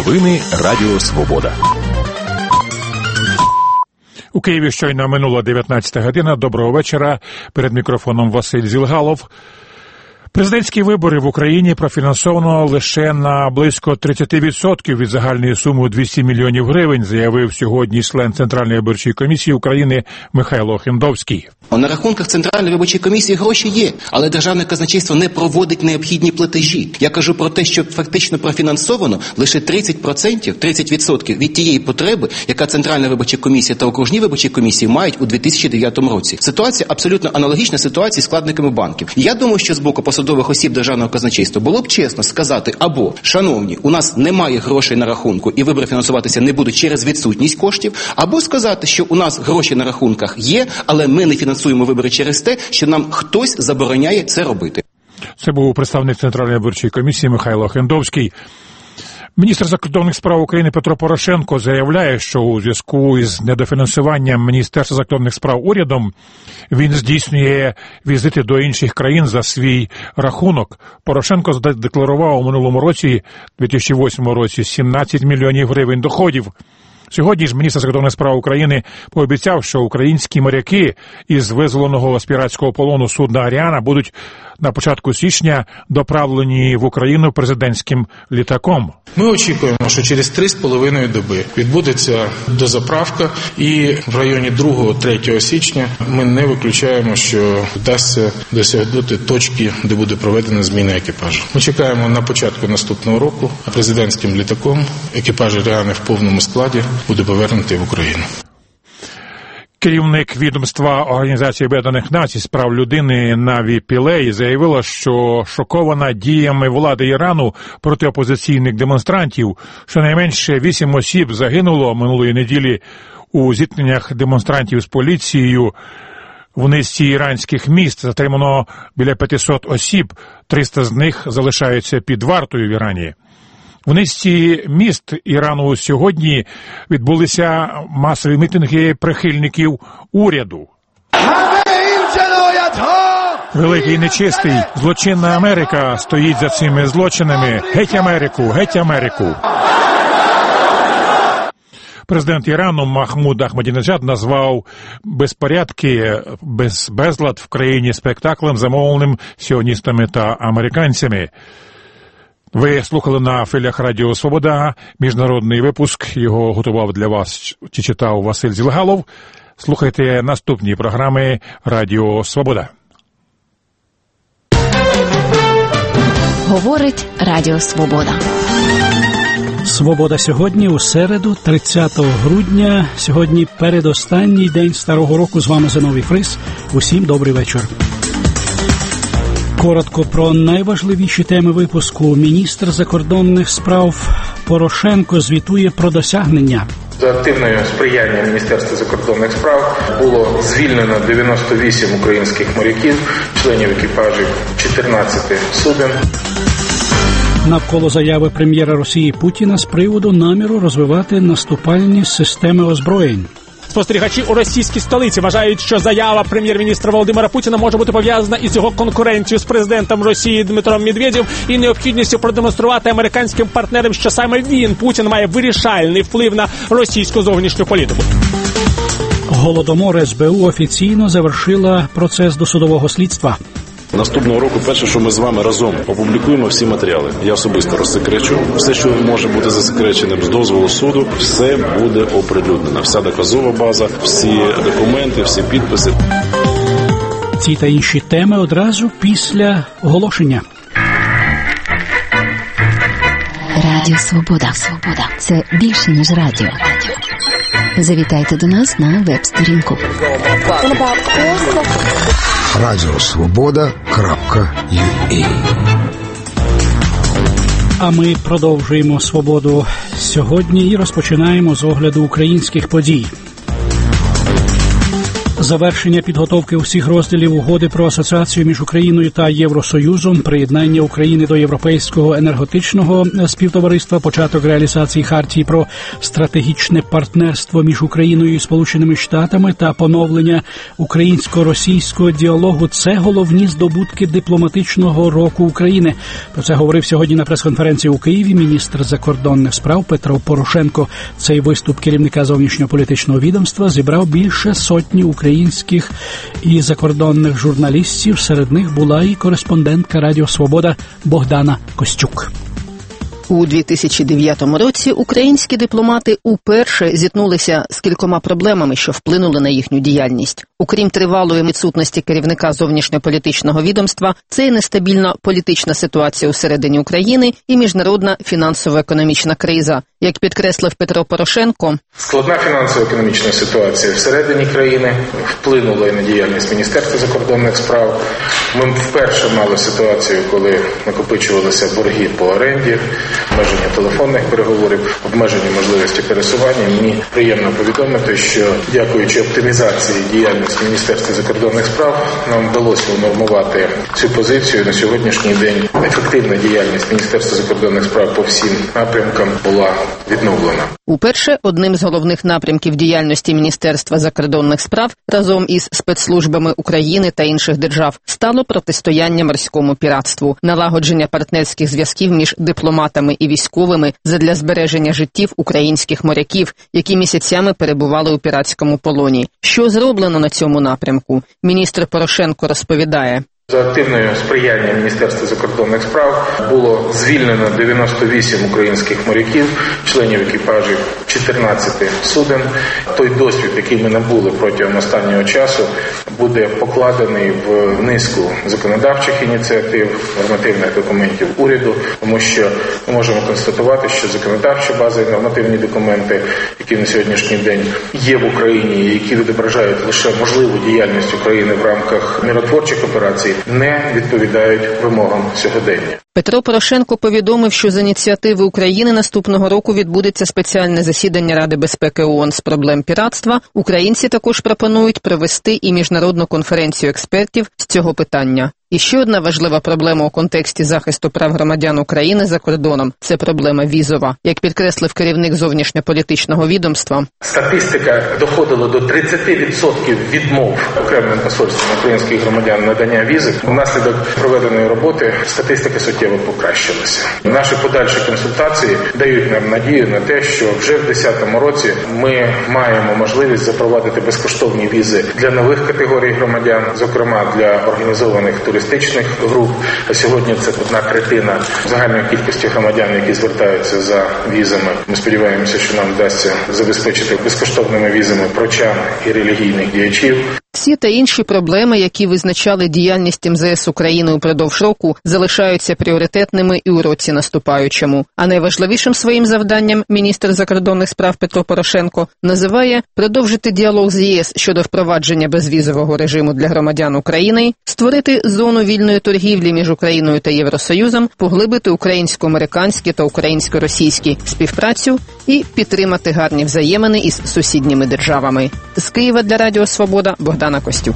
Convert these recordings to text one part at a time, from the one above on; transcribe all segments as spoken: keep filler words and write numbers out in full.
Новини Радіо Свобода. У Києві щойно минула дев'ятнадцята година. Доброго вечора. Перед мікрофоном Василь Зілгалов. Президентські вибори в Україні профінансовано лише на близько тридцять відсотків від загальної суми у двісті мільйонів гривень, заявив сьогодні член Центральної виборчої комісії України Михайло Хендовський. На рахунках Центральної виборчої комісії гроші є, але Державне казначейство не проводить необхідні платежі. Я кажу про те, що фактично профінансовано лише тридцять відсотків, тридцять відсотків від тієї потреби, яка Центральна виборча комісія та окружні виборчі комісії мають у дві тисячі дев'ятому році. Ситуація абсолютно аналогічна ситуації з складниками банків. Я думаю, що з боку посадових осіб Державного казначейства було б чесно сказати або, шановні, у нас немає грошей на рахунку і вибори фінансуватися не будуть через відсутність коштів, або сказати, що у нас гроші на рахунках є, але ми не фінансуємо вибори через те, що нам хтось забороняє це робити. Це був представник Центральної виборчої комісії Михайло Хендовський. Міністр закордонних справ України Петро Порошенко заявляє, що у зв'язку із недофінансуванням Міністерства закордонних справ урядом він здійснює візити до інших країн за свій рахунок. Порошенко задекларував у минулому році, дві тисячі восьмому році, сімнадцять мільйонів гривень доходів. Сьогодні ж міністр закордонних справ України пообіцяв, що українські моряки із визволеного з піратського полону судна «Аріана» будуть на початку січня доправлені в Україну президентським літаком. Ми очікуємо, що через три з половиною доби відбудеться дозаправка, і в районі другого-третього січня ми не виключаємо, що вдасться досягнути точки, де буде проведена зміна екіпажу. Ми чекаємо на початку наступного року, а президентським літаком екіпаж «Аріани» в повному складі буде повернутий в Україну. Керівник відомства Організації Об'єднаних Націй з прав людини Наві Пілей заявила, що шокована діями влади Ірану проти опозиційних демонстрантів. Щонайменше вісім осіб загинуло минулої неділі у зіткненнях демонстрантів з поліцією в низці іранських міст. Затримано біля п'ятсот осіб, триста з них залишаються під вартою в Ірані. В низці міст Ірану сьогодні відбулися масові мітинги прихильників уряду. Великий нечистий, злочинна Америка стоїть за цими злочинами. Геть Америку, геть Америку. Президент Ірану Махмуд Ахмадінеджад назвав безпорядки, без, безлад в країні спектаклем, замовленим сіоністами та американцями. Ви слухали на хвилях Радіо Свобода міжнародний випуск. Його готував для вас чи читав Василь Зілгалов. Слухайте наступні програми Радіо Свобода. Говорить Радіо Свобода. Свобода сьогодні у середу, тридцятого грудня. Сьогодні передостанній день Старого року. З вами Зиновій Фрис. Усім добрий вечір. Коротко про найважливіші теми випуску. Міністр закордонних справ Порошенко звітує про досягнення. За активною сприяння Міністерства закордонних справ було звільнено дев'яносто вісім українських моряків, членів екіпажів чотирнадцяти суден. Навколо заяви прем'єра Росії Путіна з приводу наміру розвивати наступальні системи озброєнь. Спостерігачі у російській столиці вважають, що заява прем'єр-міністра Володимира Путіна може бути пов'язана із його конкуренцією з президентом Росії Дмитром Медведєвим і необхідністю продемонструвати американським партнерам, що саме він, Путін, має вирішальний вплив на російську зовнішню політику. Голодомор ес бе у офіційно завершила процес досудового слідства. Наступного року перше, що ми з вами разом опублікуємо всі матеріали. Я особисто розсекречу. Все, що може бути засекреченим з дозволу суду, все буде оприлюднено. Вся доказова база, всі документи, всі підписи. Ці та інші теми одразу після оголошення. Радіо Свобода. Свобода. Це більше, ніж радіо. Завітайте до нас на веб-сторінку. радіо свобода крапка ю а. А ми продовжуємо «Свободу» сьогодні і розпочинаємо з огляду українських подій. Завершення підготовки усіх розділів угоди про асоціацію між Україною та Євросоюзом, приєднання України до Європейського енергетичного співтовариства, початок реалізації хартії про стратегічне партнерство між Україною і Сполученими Штатами та поновлення українсько-російського діалогу – це головні здобутки дипломатичного року України. Про це говорив сьогодні на прес-конференції у Києві міністр закордонних справ Петро Порошенко. Цей виступ керівника зовнішньополітичного відомства зібрав більше сотні українських і закордонних журналістів. Серед них була і кореспондентка Радіо Свобода Богдана Костюк. У дві тисячі дев'ятому році українські дипломати уперше зіткнулися з кількома проблемами, що вплинули на їхню діяльність. Окрім тривалої відсутності керівника зовнішньополітичного відомства, це і нестабільна політична ситуація усередині України і міжнародна фінансово-економічна криза. Як підкреслив Петро Порошенко, складна фінансово-економічна ситуація всередині країни вплинула і на діяльність Міністерства закордонних справ. Ми вперше мали ситуацію, коли накопичувалися борги по оренді, обмеження телефонних переговорів, обмеження можливості пересування. Мені приємно повідомити, що дякуючи оптимізації діяльності Міністерства закордонних справ, нам вдалося унормувати цю позицію. На сьогоднішній день ефективна діяльність Міністерства закордонних справ по всім напрямкам була відновлена. Уперше одним з головних напрямків діяльності Міністерства закордонних справ разом із спецслужбами України та інших держав стало протистояння морському піратству, налагодження партнерських зв'язків між дипломатами і військовими задля збереження життів українських моряків, які місяцями перебували у піратському полоні. Що зроблено на цьому напрямку? Міністр Порошенко розповідає. За активною сприяння Міністерства закордонних справ було звільнено дев'яносто вісім українських моряків, членів екіпажів чотирнадцяти суден. Той досвід, який ми набули протягом останнього часу, буде покладений в низку законодавчих ініціатив, нормативних документів уряду, тому що ми можемо констатувати, що законодавча база і нормативні документи, які на сьогоднішній день є в Україні, які відображають лише можливу діяльність України в рамках миротворчих операцій, не відповідають вимогам сьогодення. Петро Порошенко повідомив, що з ініціативи України наступного року відбудеться спеціальне засідання Ради безпеки ООН з проблем піратства. Українці також пропонують провести і міжнародну конференцію експертів з цього питання. І ще одна важлива проблема у контексті захисту прав громадян України за кордоном – це проблема візова. Як підкреслив керівник зовнішньополітичного відомства, статистика доходила до тридцять відсотків відмов окремим посольствам українських громадян надання візи. Внаслідок проведеної роботи статистика суттєво покращилася. Наші подальші консультації дають нам надію на те, що вже в двадцять десятому році ми маємо можливість запровадити безкоштовні візи для нових категорій громадян, зокрема для організованих туристів, туристичних груп, а сьогодні це одна третина загальної кількості громадян, які звертаються за візами. Ми сподіваємося, що нам вдасться забезпечити безкоштовними візами прочан і релігійних діячів. Ці та інші проблеми, які визначали діяльність ем зе ес України упродовж року, залишаються пріоритетними і у році наступаючому. А найважливішим своїм завданням міністр закордонних справ Петро Порошенко називає продовжити діалог з ЄС щодо впровадження безвізового режиму для громадян України, створити зону вільної торгівлі між Україною та Євросоюзом, поглибити українсько-американські та українсько-російські співпрацю і підтримати гарні взаємини із сусідніми державами. З Києва для Радіо Свобода Богдана Костюк.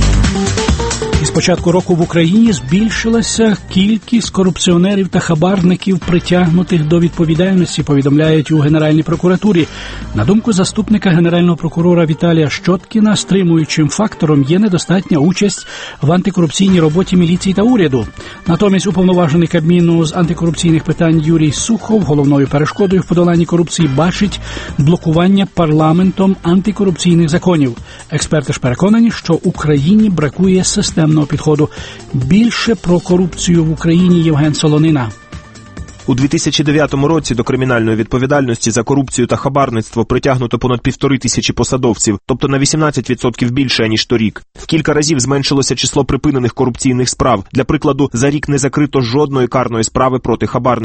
Із початку року в Україні збільшилася кількість корупціонерів та хабарників, притягнутих до відповідальності, повідомляють у Генеральній прокуратурі. На думку заступника генерального прокурора Віталія Щоткіна, стримуючим фактором є недостатня участь в антикорупційній роботі міліції та уряду. Натомість уповноважений Кабміну з антикорупційних питань Юрій Сухов головною перешкодою в подоланні корупції бачить блокування парламентом антикорупційних законів. Експерти ж переконані, що Україні бракує системного підходу. Більше про корупцію в Україні Євген Солонина. У дві тисячі дев'ятому році до кримінальної відповідальності за корупцію та хабарництво притягнуто понад півтори тисячі посадовців, тобто на вісімнадцять відсотків більше, ніж торік. В кілька разів зменшилося число припинених корупційних справ. Для прикладу, за рік не закрито жодної карної справи проти хабарників.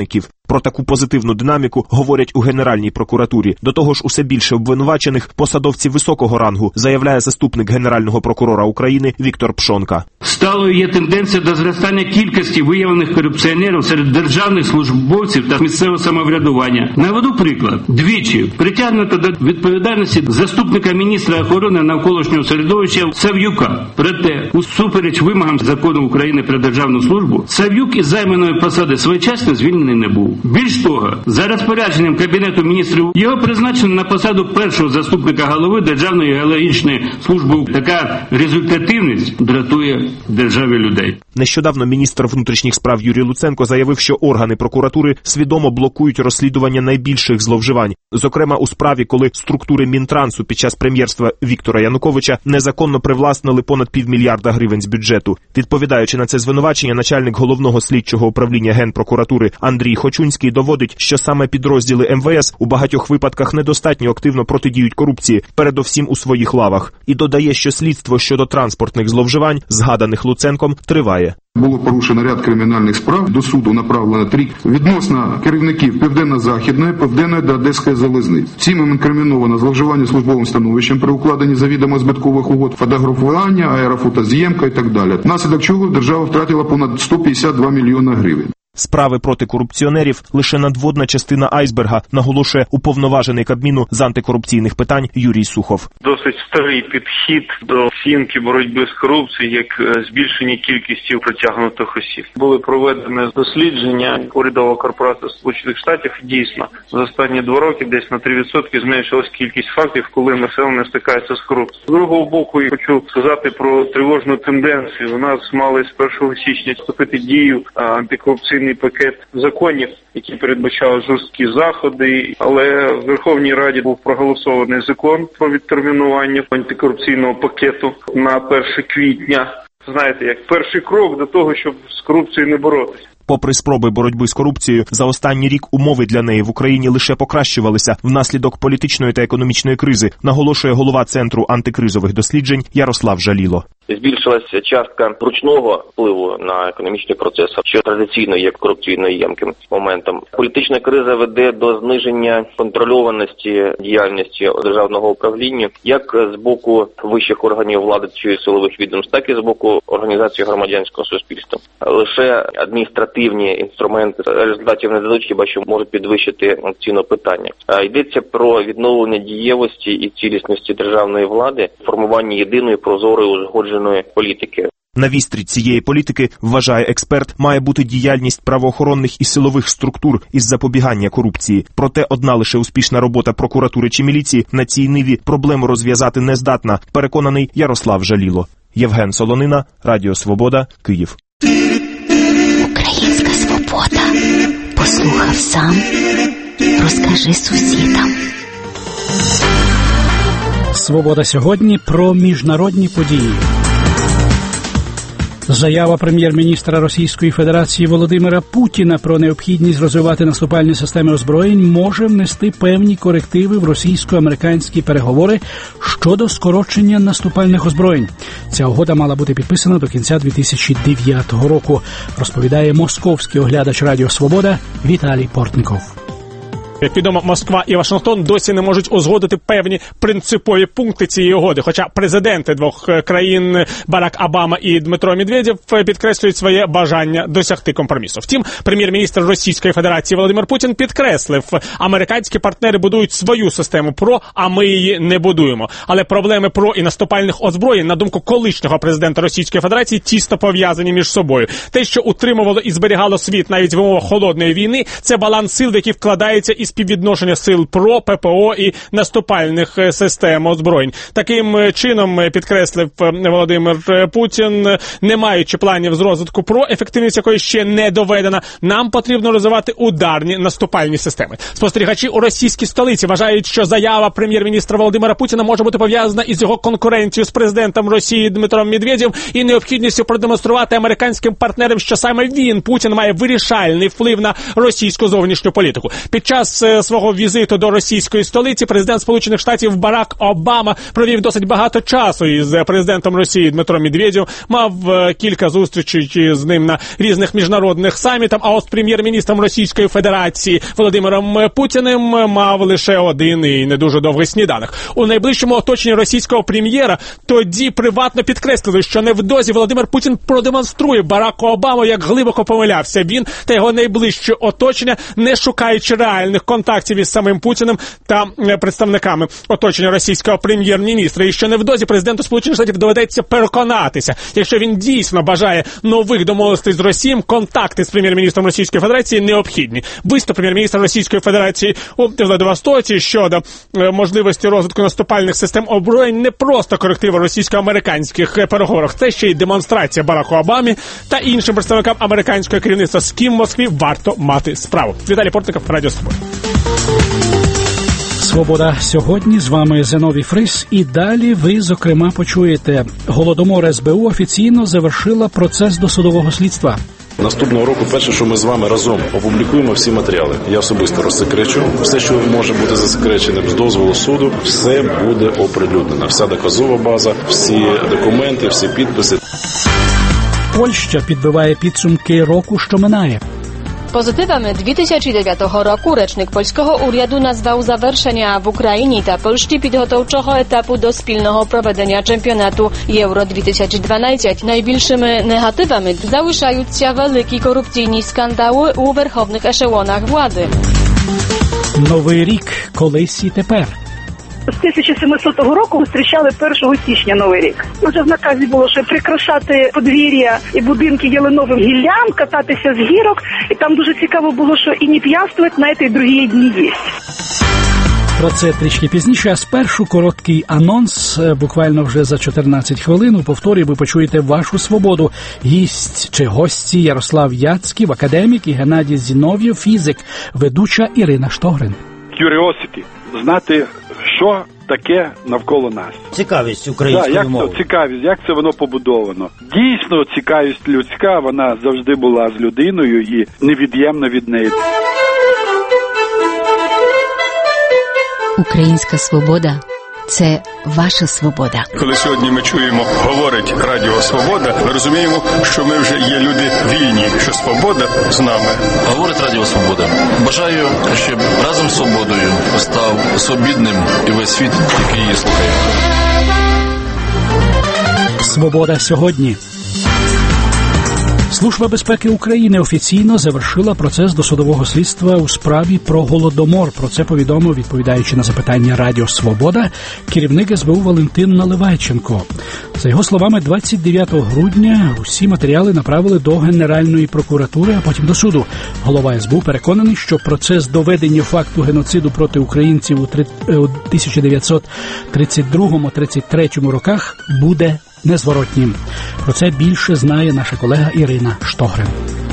Про таку позитивну динаміку говорять у Генеральній прокуратурі. До того ж, усе більше обвинувачених посадовців високого рангу, заявляє заступник Генерального прокурора України Віктор Пшонка. Сталою є тенденція до зростання кількості виявлених корупціонерів серед державних службовців та місцевого самоврядування. Наведу приклад. Двічі притягнуто до відповідальності заступника міністра охорони навколишнього середовища Сав'юка. Проте, усупереч вимогам закону України про державну службу, Сав'юк із займаної посади своєчасно звільнений не був. Більш того, за розпорядженням Кабінету міністрів його призначено на посаду першого заступника голови Державної геологічної служби. Така результативність дратує державі людей. Нещодавно міністр внутрішніх справ Юрій Луценко заявив, що органи прокуратури свідомо блокують розслідування найбільших зловживань. Зокрема, у справі, коли структури Мінтрансу під час прем'єрства Віктора Януковича незаконно привласнили понад півмільярда гривень з бюджету. Відповідаючи на це звинувачення, начальник головного слідчого управління Генпрокуратури Андрій Хочунський доводить, що саме підрозділи ем ве ес у багатьох випадках недостатньо активно протидіють корупції, передовсім у своїх лавах. І додає, що слідство щодо транспортних зловживань, згаданих Луценком, триває. Було порушено ряд кримінальних справ, до суду направлено три відносно керівників Південно-Західної, Південної та Одеської залізниць. Цим інкриміновано зловживання службовим становищем при укладенні завідомо збиткових угод, фотографування, аерофотозйомка і так далі. Внаслідок чого держава втратила понад сто п'ятдесят два мільйони гривень. Справи проти корупціонерів – лише надводна частина айсберга, наголошує уповноважений Кабміну з антикорупційних питань Юрій Сухов. Досить старий підхід до оцінки боротьби з корупцією як збільшення кількості притягнутих осіб. Були проведені дослідження урядова корпорація Сполучених Штатів. Дійсно, за останні два роки десь на три відсотки зменшилась кількість фактів, коли населення стикається з корупцією. З другого боку, я хочу сказати про тривожну тенденцію. У нас мали з першого січня вступити дію антикорупційної пакет законів, які передбачали жорсткі заходи, але в Верховній Раді був проголосований закон про відтермінування антикорупційного пакету на перше квітня. Знаєте, як перший крок до того, щоб з корупцією не боротися. Попри спроби боротьби з корупцією, за останній рік умови для неї в Україні лише покращувалися внаслідок політичної та економічної кризи, наголошує голова Центру антикризових досліджень Ярослав Жаліло. Збільшилася частка ручного впливу на економічний процес, що традиційно є корупційно ємким моментом. Політична криза веде до зниження контрольованості діяльності державного управління, як з боку вищих органів влади чи силових відомств, так і з боку організації громадянського суспільства. Лише адміністративні інструменти результатів не дадуть, хіба що можуть підвищити ціну питання. Йдеться про відновлення дієвості і цілісності державної влади, формування єдиної прозорої узгодженої політики. На вістрі цієї політики, вважає експерт, має бути діяльність правоохоронних і силових структур із запобігання корупції. Проте одна лише успішна робота прокуратури чи міліції на цій ниві проблему розв'язати не здатна, переконаний Ярослав Жаліло. Євген Солонина, Радіо Свобода, Київ. Українська свобода. Послухав сам, розкажи сусідам. Свобода сьогодні про міжнародні події. Заява прем'єр-міністра Російської Федерації Володимира Путіна про необхідність розвивати наступальні системи озброєнь може внести певні корективи в російсько-американські переговори щодо скорочення наступальних озброєнь. Ця угода мала бути підписана до кінця дві тисячі дев'ятого року, розповідає московський оглядач Радіо Свобода Віталій Портников. Як відомо, Москва і Вашингтон досі не можуть узгодити певні принципові пункти цієї угоди. Хоча президенти двох країн Барак Обама і Дмитро Медведєв підкреслюють своє бажання досягти компромісу. Втім, прем'єр-міністр Російської Федерації Володимир Путін підкреслив, американські партнери будують свою систему ПРО, а ми її не будуємо. Але проблеми ПРО і наступальних озброєнь, на думку колишнього президента Російської Федерації, тісно пов'язані між собою. Те, що утримувало і зберігало світ навіть в умовах холодної війни, це баланс сил, в який вкладається і співвідношення сил ПРО, ППО і наступальних систем озброєнь. Таким чином, підкреслив Володимир Путін, не маючи планів з розвитку ПРО, ефективність якої ще не доведена, нам потрібно розвивати ударні наступальні системи. Спостерігачі у російській столиці вважають, що заява прем'єр-міністра Володимира Путіна може бути пов'язана із його конкуренцією з президентом Росії Дмитром Медведєвим і необхідністю продемонструвати американським партнерам, що саме він, Путін, має вирішальний вплив на російську зовнішню політику. Під час час свого візиту до російської столиці президент Сполучених Штатів Барак Обама провів досить багато часу із президентом Росії Дмитром Медведєвим, мав кілька зустрічей з ним на різних міжнародних самітах, а от з прем'єр-міністром Російської Федерації Володимиром Путіним мав лише один і не дуже довгий сніданок. У найближчому оточенні російського прем'єра тоді приватно підкреслили, що невдовзі Володимир Путін продемонструє Бараку Обаму, як глибоко помилявся він та його найближче оточення, не шукаючи реальних контактів із самим Путіним та представниками оточення російського прем'єр-міністра. І що невдовзі президенту Сполучених Штатів доведеться переконатися, якщо він дійсно бажає нових домовленостей з Росією, контакти з прем'єр-міністром Російської Федерації необхідні. Виступ прем'єр-міністра Російської Федерації у Владивостоці щодо можливості розвитку наступальних систем озброєнь не просто коректив російсько-американських переговорах, це ще й демонстрація Бараку Обамі та іншим представникам американського керівництва, з ким в Москві варто мати справу. Віталій Портников, Радіо Свобода. Свобода сьогодні, з вами Зиновій Фрис, і далі ви, зокрема, почуєте. Голодомор ес бе у офіційно завершила процес досудового слідства. Наступного року перше, що ми з вами разом опублікуємо всі матеріали. Я особисто розсекречу. Все, що може бути засекреченим з дозволу суду, все буде оприлюднено. Вся доказова база, всі документи, всі підписи. Польща підбиває підсумки року, що минає. Pozitywami dwa tysiące dziewiątego roku recznik polskiego urządu nazwał zawerszenia w Ukrainie ta Polski підготовчого etapu do spilnego prowadzenia czempionatu Euro dwa tysiące dwanaście. Najbliższymi negatywami załyszając się wielkie korupcyjne skandały u werchownych eszelonach władzy. Новий рік, колись і тепер. З тисяча сімсотого року зустрічали першого січня Новий рік. Вже в наказі було, що прикрашати подвір'я і будинки ялиновим гіллям, кататися з гірок. І там дуже цікаво було, що і не п'янствувати на ці другі дні є. Про це трішки пізніше, а спершу короткий анонс, буквально вже за чотирнадцять хвилин. У повторі ви почуєте «Вашу свободу». Гість чи гості Ярослав Яцьків, академік, і Геннадій Зінов'єв, фізик, ведуча Ірина Штогрин. Curiosity – знати, що таке навколо нас. Цікавість української да, мови. Як то, цікавість, як це воно побудовано. Дійсно, цікавість людська, вона завжди була з людиною і невід'ємна від неї. Українська свобода – це ваша свобода. Коли сьогодні ми чуємо, говорить Радіо Свобода, ми розуміємо, що ми вже є люди вільні, що свобода з нами. Говорить Радіо Свобода. Бажаю, щоб разом з свободою став свобідним і весь світ, який її слухає. Свобода сьогодні. Служба безпеки України офіційно завершила процес досудового слідства у справі про Голодомор. Про це повідомив, відповідаючи на запитання Радіо Свобода, керівник ес бе у Валентин Наливайченко. За його словами, двадцять дев'ятого грудня усі матеріали направили до Генеральної прокуратури, а потім до суду. Голова ес бе у переконаний, що процес доведення факту геноциду проти українців у тисяча дев'ятсот тридцять другому - тридцять третьому роках буде незворотнім. Про це більше знає наша колега Ірина Штогрин.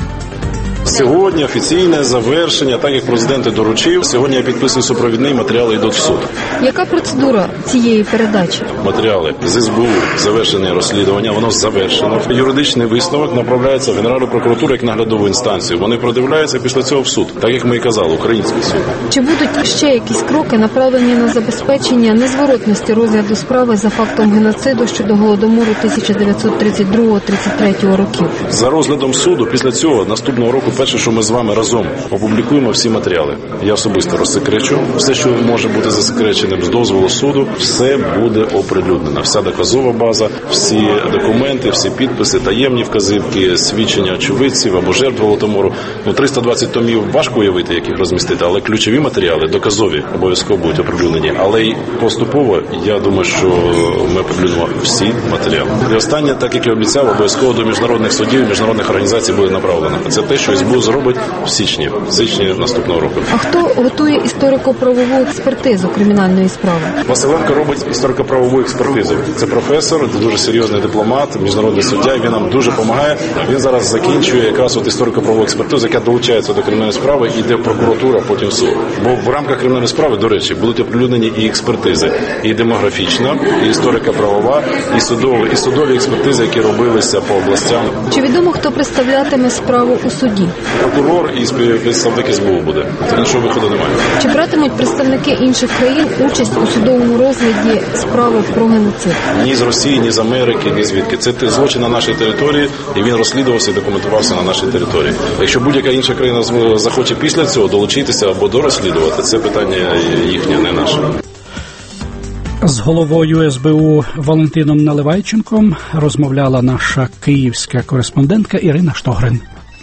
Сьогодні офіційне завершення, так як президент і доручив. Сьогодні я підписую супровідний, матеріали йдуть в суд. Яка процедура цієї передачі? Матеріали з ес бе у, завершення розслідування, воно завершено. Юридичний висновок направляється в Генеральну прокуратуру як наглядову інстанцію. Вони продивляються після цього в суд, так як ми і казали, український суд. Чи будуть ще якісь кроки, направлені на забезпечення незворотності розгляду справи за фактом геноциду щодо Голодомору тисяча дев'ятсот тридцять другого - тридцять третього років? За розглядом суду, після цього, наступного року, перше, що ми з вами разом опублікуємо всі матеріали. Я особисто розсекречу. Все, що може бути засекреченим з дозволу суду, все буде оприлюднено. Вся доказова база, всі документи, всі підписи, таємні вказівки, свідчення очевидців або жертв Голодомору. Ну, триста двадцять томів важко уявити, як їх розмістити, але ключові матеріали, доказові, обов'язково будуть оприлюднені. Але й поступово, я думаю, що ми оприлюднимо всі матеріали. І останнє, так як я обіцяв, обов'язково до міжнародних судів, міжнародних організацій буде направлено. Це те, що ес бе у зробить в січні, в січні наступного року. А хто готує історико-правову експертизу кримінальної справи? Василенко робить історико-правову експертизу. Це професор, дуже серйозний дипломат, міжнародний суддя, він нам дуже допомагає. Він зараз закінчує якраз от історико-правову експертизу, яка долучається до кримінальної справи, йде в прокуратуру, а потім в суд. Бо в рамках кримінальної справи, до речі, будуть оприлюднені і експертизи, і демографічна, і історико-правова, і судові, і судові експертизи, які робилися по областям. Чи відомо, хто представлятиме справу у суді? Прокурор і представник ес бе у буде. Іншого виходу немає. Чи братимуть представники інших країн участь у судовому розгляді справи про геноцид? Ні з Росії, ні з Америки, ні звідки. Це злочин на нашій території, і він розслідувався і документувався на нашій території. Якщо будь-яка інша країна захоче після цього долучитися або дорозслідувати, це питання їхнє, не наше. З головою ес бе у Валентином Наливайченком розмовляла наша київська кореспондентка Ірина Штогрин.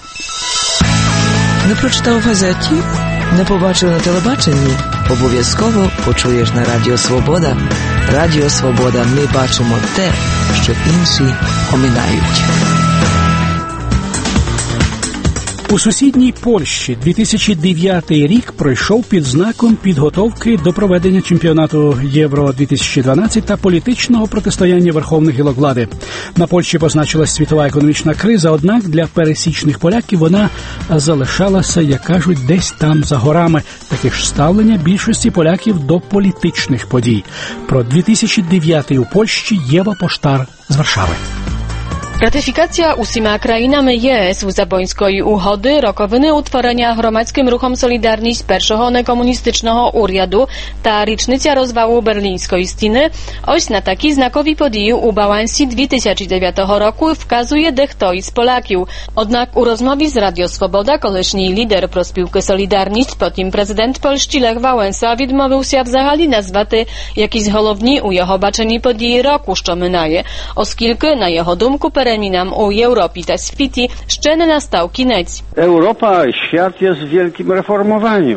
Не прочитав в газеті? Не побачив на телебаченні? Обов'язково почуєш на Радіо Свобода. Радіо Свобода. Ми бачимо те, що інші оминають. У сусідній Польщі дві тисячі дев'ятий рік пройшов під знаком підготовки до проведення чемпіонату Євро дві тисячі дванадцять та політичного протистояння верховних гілок влади. На Польщі позначилась світова економічна криза, однак для пересічних поляків вона залишалася, як кажуть, десь там за горами. Таке ж ставлення більшості поляків до політичних подій. Про дві тисячі дев'ятий у Польщі Єва Поштар з Варшави. Ratyfikacja ósma krainami Є Ес Лізабонської угоди, роковини утворення громадським рухом Солідарність першого некомуністичного уряду та річниця розвалу Берлінської стіни – ось на такі знакові події у балансі дві тисячі дев'ятого року вказує дехто із Поляків. Однак у розмові з Radio Swoboda колишній лідер проспілки Солідарність, потім президент Польщі Lech Wałęsa відмовився взагалі назвати якісь головні у його баченні події року, що минає, оскільки, на його думку, перемінам у Європі та світі ще не настав кінець. Європа, світ є в великому реформуванні.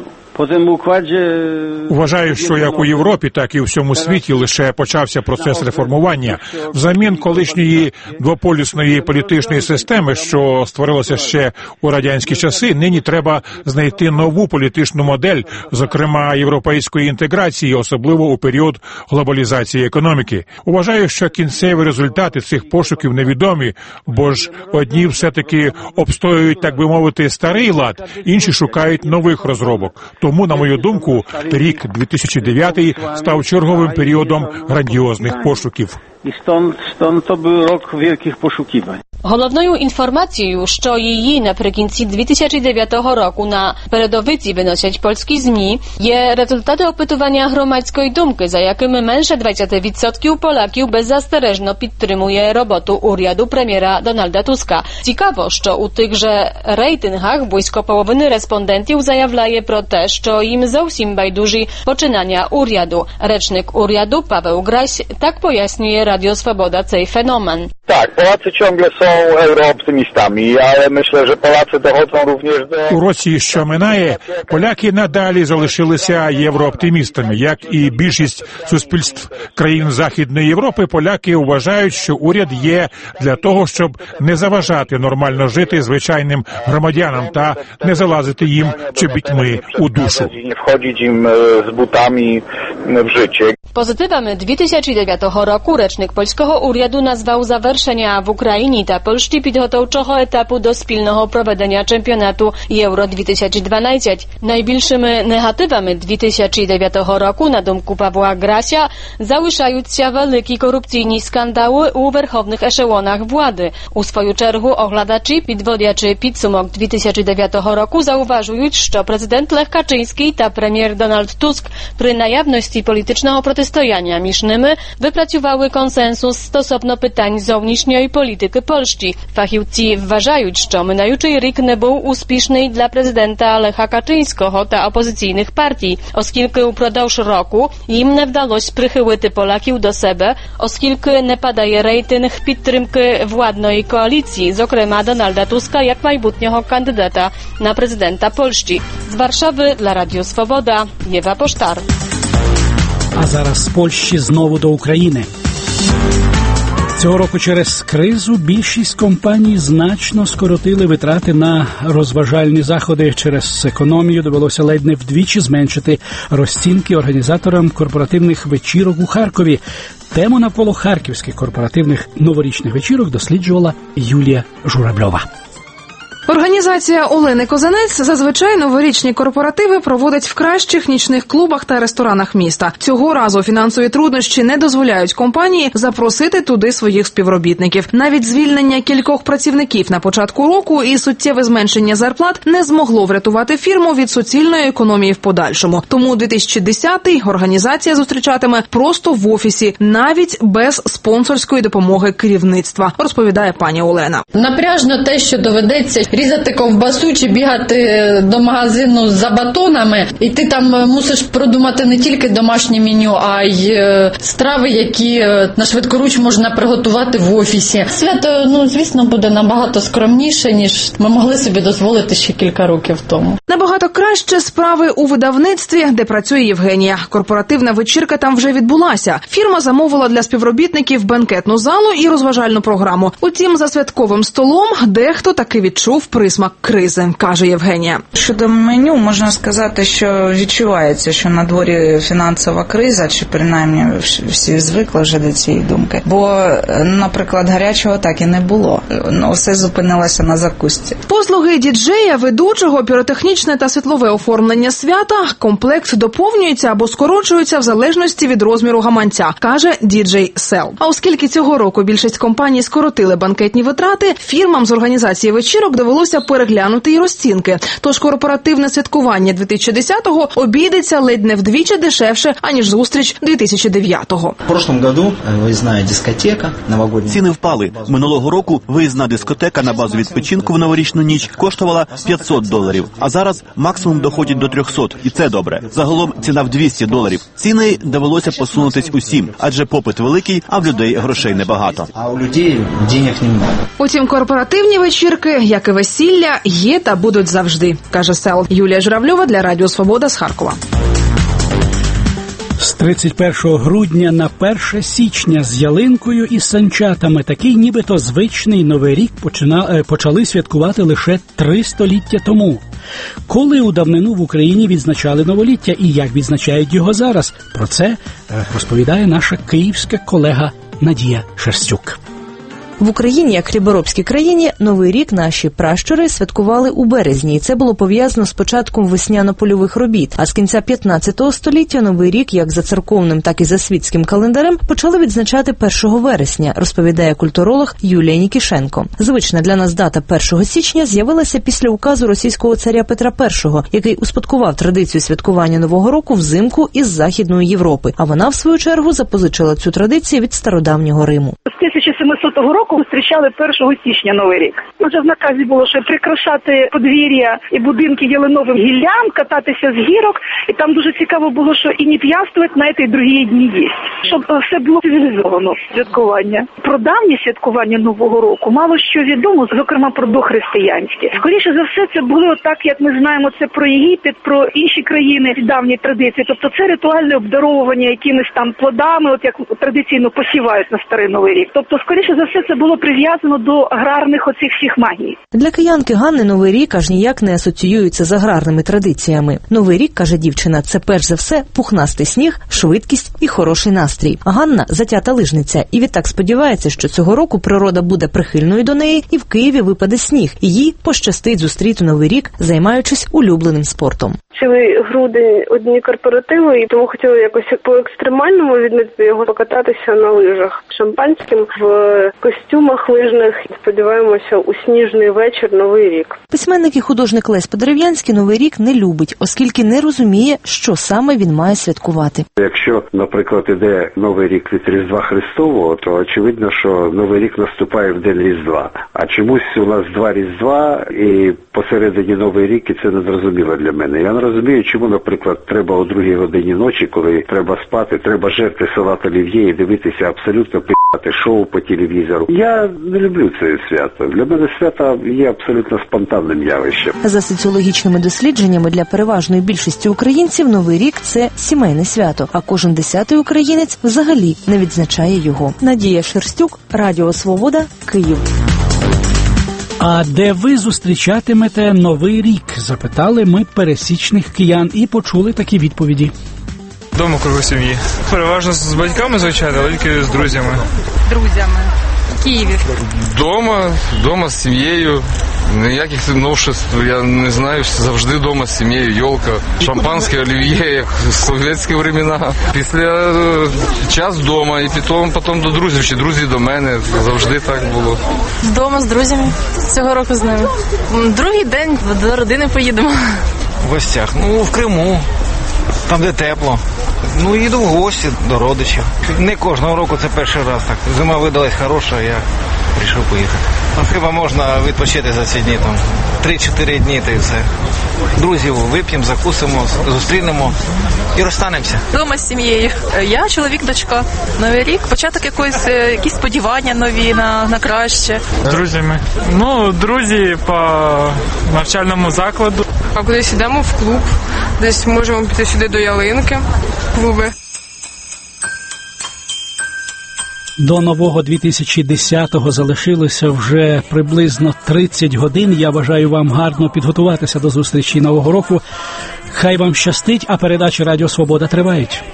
Вважаю, що як у Європі, так і у всьому світі лише почався процес реформування. Взамін колишньої двополюсної політичної системи, що створилася ще у радянські часи, нині треба знайти нову політичну модель, зокрема європейської інтеграції, особливо у період глобалізації економіки. Вважаю, що кінцеві результати цих пошуків невідомі, бо ж одні все-таки обстоюють, так би мовити, старий лад, інші шукають нових розробок. Тому, на мою думку, рік дві тисячі дев'ятий став черговим періодом грандіозних пошуків. І stąd, stąd to był rok wielkich poszukiwań. Головною інформацією, що її наприкінці дві тисячі дев'ятого року на передовиці виносять польські ЗМІ, є результати опитування громадської думки, за якими менше двадцять відсотків поляків беззастережно підтримує роботу уряду прем'єра Donalda Tuska. Цікаво, що у тих же рейтингах близько половини респондентів заявляє про те, що їм зовсім байдужі починання уряду. Речник уряду Paweł Graś tak пояснює Радіо Свобода цей феномен. Tak, Polacy ciągle są eurooptymistami, ale myślę, że Polacy dochodzą również do... У році, що минає, поляки надалі залишилися єврооптимістами. Як і більшість суспільств країн Західної Європи, поляки вважають, що уряд є для того, щоб не заважати нормально жити звичайним громадянам та не залазити їм чобітьми у душу. Nie wchodzić im z butami w życie. Pozytywami дві тисячі дев'ятого року речник польського уряду назвав завершення в Україні та Польщі підготовчого етапу до спільного проведення чемпіонату Євро дві тисячі дванадцять. Найбільшими негативами дві тисячі дев'ятого року, на думку Pawła Grasia, залишаються великі корупційні скандали у верховних ешелонах влади. У свою чергу оглядачі, підводячи підсумок дві тисячі дев'ятого року, зауважують, що президент Lech Kaczyński та прем'єр Donald Tusk при наявності політичного протистояння між ними випрацювали консенсус стосовно питань зовнішньої політики Польщі. Фахівці вважають, що минаючий рік не був успішний для президента Lecha Kaczyńskiego та опозиційних партій, оскільки упродовж року їм не вдалося прихилити поляків до себе, оскільки не падає рейтинг підтримки владної коаліції, зокрема Donalda Tuska як майбутнього кандидата на президента Польщі. З Варшави для Радіо Свобода Єва Поштар. А зараз з Польщі знову до України. Цього року через кризу більшість компаній значно скоротили витрати на розважальні заходи. Через економію довелося ледь не вдвічі зменшити розцінки організаторам корпоративних вечірок у Харкові. Тему навколо харківських корпоративних новорічних вечірок досліджувала Юлія Журавльова. Організація Олени Козанець зазвичай новорічні корпоративи проводить в кращих нічних клубах та ресторанах міста. Цього разу фінансові труднощі не дозволяють компанії запросити туди своїх співробітників. Навіть звільнення кількох працівників на початку року і суттєве зменшення зарплат не змогло врятувати фірму від суцільної економії в подальшому. Тому дві тисячі десятий організація зустрічатиме просто в офісі, навіть без спонсорської допомоги керівництва, розповідає пані Олена. Напряжно те, що доведеться різати ковбасу чи бігати до магазину за батонами, і ти там мусиш продумати не тільки домашнє меню, а й страви, які на швидкоруч можна приготувати в офісі. Свято, ну, звісно, буде набагато скромніше, ніж ми могли собі дозволити ще кілька років тому. Набагато краще справи у видавництві, де працює Євгенія. Корпоративна вечірка там вже відбулася. Фірма замовила для співробітників бенкетну залу і розважальну програму. Утім, за святковим столом дехто таки відчув присмак кризи, каже Євгенія. Щодо меню, можна сказати, що відчувається, що на дворі фінансова криза, чи принаймні всі звикли вже до цієї думки. Бо, наприклад, гарячого так і не було. Ну, все зупинилося на закусці. Послуги діджея, ведучого, піротехнічне та світлове оформлення свята, комплект доповнюється або скорочується в залежності від розміру гаманця, каже діджей Сел. А оскільки цього року більшість компаній скоротили банкетні витрати, фірмам з організації вечірок довелося переглянути і розцінки. Тож корпоративне святкування дві тисячі десятого обійдеться ледь не вдвічі дешевше, аніж зустріч дві тисячі дев'ятого. В прошлом году виїзна дискотека, новогодня. Ціни впали. Минулого року виїзна дискотека на базу відпочинку в новорічну ніч коштувала п'ятсот доларів, а зараз максимум доходить до триста, і це добре. Загалом ціна в двісті доларів. Ціни довелося посунутись усім, адже попит великий, а в людей грошей небагато. А у людей денег немає. Утім, корпоративні вечірки, як і весілля, є та будуть завжди, каже Сел. Юлія Журавльова для Радіо Свобода з Харкова. З тридцять першого грудня на перше січня з ялинкою і санчатами такий нібито звичний Новий рік почина... почали святкувати лише три століття тому. Коли у давнину в Україні відзначали новоліття і як відзначають його зараз? Про це розповідає наша київська колега Надія Шерстюк. В Україні, як хліборобській країні, Новий рік наші пращури святкували у березні, і це було пов'язано з початком весняно-польових робіт. А з кінця п'ятнадцятого століття Новий рік, як за церковним, так і за світським календарем, почали відзначати першого вересня, розповідає культуролог Юлія Нікішенко. Звична для нас дата першого січня з'явилася після указу російського царя Петра Першого, який успадкував традицію святкування Нового року взимку із Західної Європи, а вона, в свою чергу, запозичила цю традицію від стародавнього Риму. З тисяча сімсотого року зустрічали першого січня Новий рік. Вже в наказі було, що прикрашати подвір'я і будинки ялиновим гіллям, кататися з гірок. І там дуже цікаво було, що і не п'яствувати на ці другі дні їсть. Щоб все було цивілізовано, святкування. Про давнє святкування Нового року мало що відомо, зокрема про дохристиянське. Скоріше за все, це було так, як ми знаємо, це про Єгипет, про інші країни, давні традиції. Тобто це ритуальне обдаровування якимись там плодами, от як традиційно посівають на Старий Новий рік. Тобто, скоріше за все, це було прив'язано до аграрних оцих всіх магій. Для киянки Ганни Новий рік аж ніяк не асоціюється з аграрними традиціями. Новий рік, каже дівчина, це перш за все пухнастий сніг, швидкість і хороший настрій. Ганна – затята лижниця і відтак сподівається, що цього року природа буде прихильною до неї і в Києві випаде сніг. І їй пощастить зустріти Новий рік, займаючись улюбленим спортом. Цілий грудень одні корпоративи, і тому хотіли якось по-екстремальному відмітити його, покататися на лижах шампанським в костюмах лижних. Сподіваємося, у сніжний вечір Новий рік. Письменник і художник Лесь Подерев'янський Новий рік не любить, оскільки не розуміє, що саме він має святкувати. Якщо, наприклад, іде Новий рік від Різдва Христового, то очевидно, що Новий рік наступає в день Різдва. А чомусь у нас два Різдва і посередині Новий рік, і це незрозуміло для мене. Я не розумію, чому, наприклад, треба о другій годині ночі, коли треба спати, треба жерти салат олів'є і дивитися абсолютно пи***те шоу по телевізору. Я не люблю це свято. Для мене свято є абсолютно спонтанним явищем. За соціологічними дослідженнями, для переважної більшості українців Новий рік – це сімейне свято, а кожен десятий українець взагалі не відзначає його. Надія Шерстюк, Радіо Свобода, Київ. А де ви зустрічатимете Новий рік? Запитали ми пересічних киян і почули такі відповіді. Дома кругу сім'ї. Переважно з батьками, звичайно, але тільки з друзями. Друзями. в Києві? Дома, дома з сім'єю. Ніяких новшеств, я не знаю, завжди вдома з сім'єю, йолка, шампанське, олів'є, як в совєтські времена. Після час вдома і потім, потім до друзів, чи друзі до мене, завжди так було. Вдома з друзями, цього року з ними. Другий день до родини поїдемо. В гостях, ну, в Криму, там де тепло. Ну, їду в гості до родичів. Не кожного року, це перший раз так. Зима видалась хороша, я вирішив поїхати. Ну, хіба можна відпочити за ці дні, там, три-чотири дні, та й все. Друзів вип'ємо, закусимо, зустрінемо і розстанемося. Дома з сім'єю. Я, чоловік, дочка. Новий рік, початок якоїсь, якісь сподівання нові на, на краще. З друзями. Ну, друзі по навчальному закладу. А кудись йдемо в клуб, десь можемо піти сюди до ялинки, клуби. До нового дві тисячі десятого залишилося вже приблизно тридцять годин. Я бажаю вам гарно підготуватися до зустрічі Нового року. Хай вам щастить, а передачі Радіо Свобода тривають.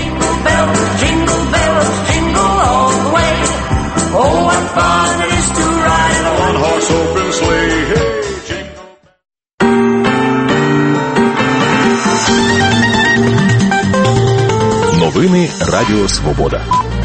Новини Радіо Свобода.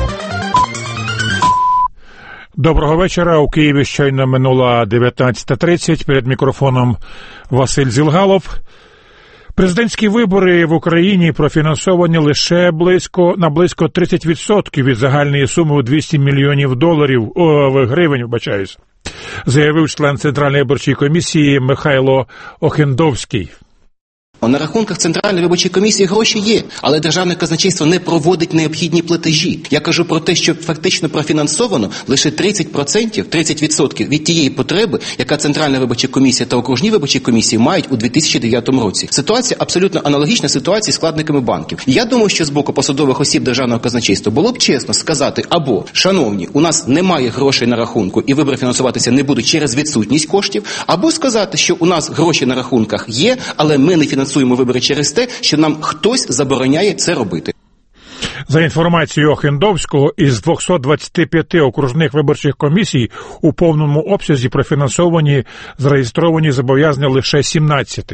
Доброго вечора. У Києві щойно минула дев'ятнадцята тридцять. Перед мікрофоном Василь Зілгалов. Президентські вибори в Україні профінансовані лише близько, на близько тридцять відсотків від загальної суми у двісті мільйонів доларів, о, гривень, вибачаюсь, заявив член Центральної виборчої комісії Михайло Охендовський. На рахунках Центральної виборчої комісії гроші є, але Державне казначейство не проводить необхідні платежі. Я кажу про те, що фактично профінансовано лише тридцять відсотків, тридцять відсотків від тієї потреби, яка Центральна виборча комісія та окружні виборчі комісії мають у дві тисячі дев'ятому році. Ситуація абсолютно аналогічна ситуації з вкладниками банків. І я думаю, що з боку посадових осіб Державного казначейства було б чесно сказати або, шановні, у нас немає грошей на рахунку і вибори фінансуватися не будуть через відсутність коштів, або сказати, що у нас гроші на рахунках є, але ми не фінансуємо вибори через те, що нам хтось забороняє це робити. За інформацією Охендовського, із двохсот двадцяти п'яти окружних виборчих комісій у повному обсязі профінансовані, зареєстровані зобов'язання лише сімнадцять.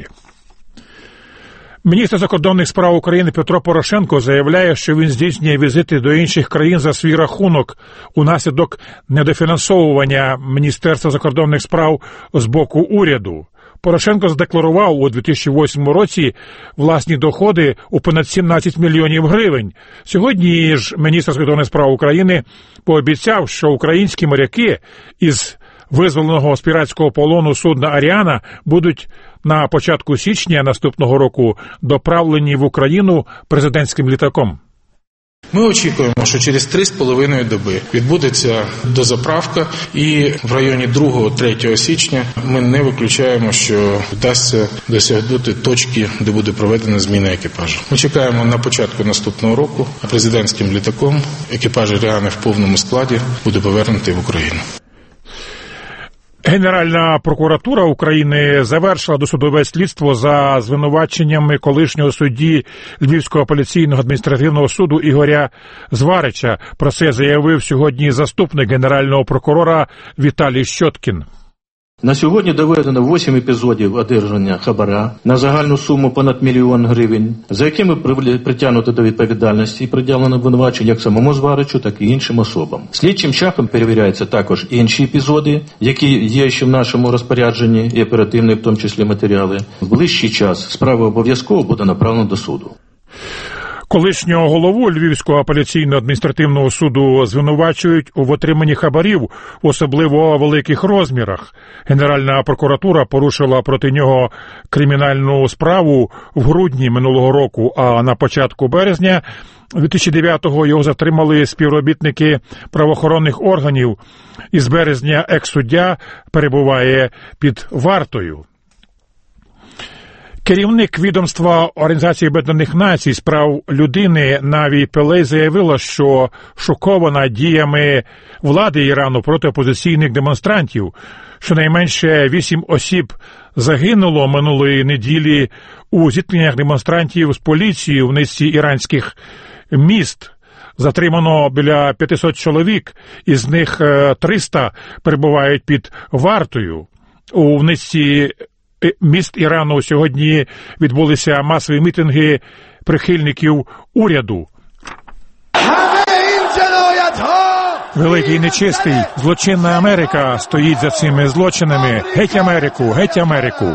Міністр закордонних справ України Петро Порошенко заявляє, що він здійснює візити до інших країн за свій рахунок унаслідок недофінансовування Міністерства закордонних справ з боку уряду. Порошенко задекларував у дві тисячі восьмому році власні доходи у понад сімнадцять мільйонів гривень. Сьогодні ж міністр закордонних справ України пообіцяв, що українські моряки із визволеного з піратського полону судна «Аріана» будуть на початку січня наступного року доправлені в Україну президентським літаком. Ми очікуємо, що через три з половиною доби відбудеться дозаправка, і в районі другого-третього січня ми не виключаємо, що вдасться досягнути точки, де буде проведена зміна екіпажу. Ми чекаємо на початку наступного року, а президентським літаком екіпаж «Аріани» в повному складі буде повернутий в Україну. Генеральна прокуратура України завершила досудове слідство за звинуваченнями колишнього судді Львівського апеляційного адміністративного суду Ігоря Зварича. Про це заявив сьогодні заступник генерального прокурора Віталій Щоткін. На сьогодні доведено вісім епізодів одержання хабара на загальну суму понад мільйон гривень, за якими притягнуто до відповідальності і пред'явлено обвинувачення як самому Зваричу, так і іншим особам. Слідчим шляхом перевіряються також інші епізоди, які є ще в нашому розпорядженні, і оперативні, в тому числі матеріали. В ближчий час справа обов'язково буде направлена до суду. Колишнього голову Львівського апеляційного адміністративного суду звинувачують у отриманні хабарів в особливо великих розмірах. Генеральна прокуратура порушила проти нього кримінальну справу в грудні минулого року, а на початку березня дві тисячі дев'ятого його затримали співробітники правоохоронних органів. Із березня екс-суддя перебуває під вартою. Керівник відомства Організації Об'єднаних Націй з прав людини Наві Пілей заявила, що шокована діями влади Ірану проти опозиційних демонстрантів. Щонайменше вісім осіб загинуло минулої неділі у зіткненнях демонстрантів з поліцією в низці іранських міст. Затримано біля п'ятсот чоловік, із них триста перебувають під вартою. У низці міст Ірану сьогодні відбулися масові мітинги прихильників уряду. Великий нечистий, злочинна Америка стоїть за цими злочинами. Геть Америку, геть Америку.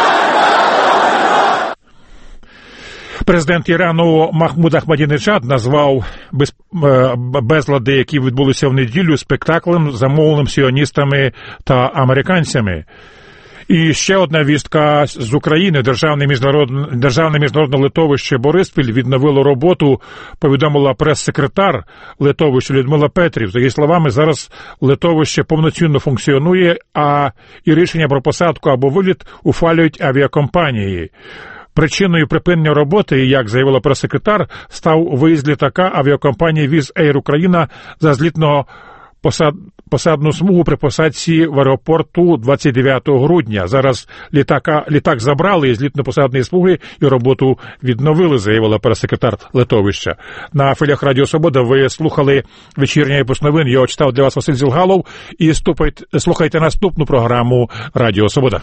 Президент Ірану Махмуд Ахмадінеджад назвав без, безлади, які відбулися в неділю, спектаклем, замовленим сіоністами та американцями. І ще одна вістка з України. Державне міжнародне, Державне міжнародне литовище Бориспіль відновило роботу, повідомила прес-секретар литовища Людмила Петрів. За її словами, зараз литовище повноцінно функціонує, а і рішення про посадку або виліт ухвалюють авіакомпанії. Причиною припинення роботи, як заявила прес-секретар, став виїзд літака авіакомпанії Віз Ейр Україна за злітного посад... посадну смугу при посадці в аеропорту двадцять дев'ятого грудня. Зараз літака... літак забрали із злітно-посадної смуги і роботу відновили, заявила прес-секретар литовища. На хвилях Радіо Свобода ви слухали вечірній випуск новин. Його читав для вас Василь Зілгалов. І ступайте... слухайте наступну програму Радіо Свобода.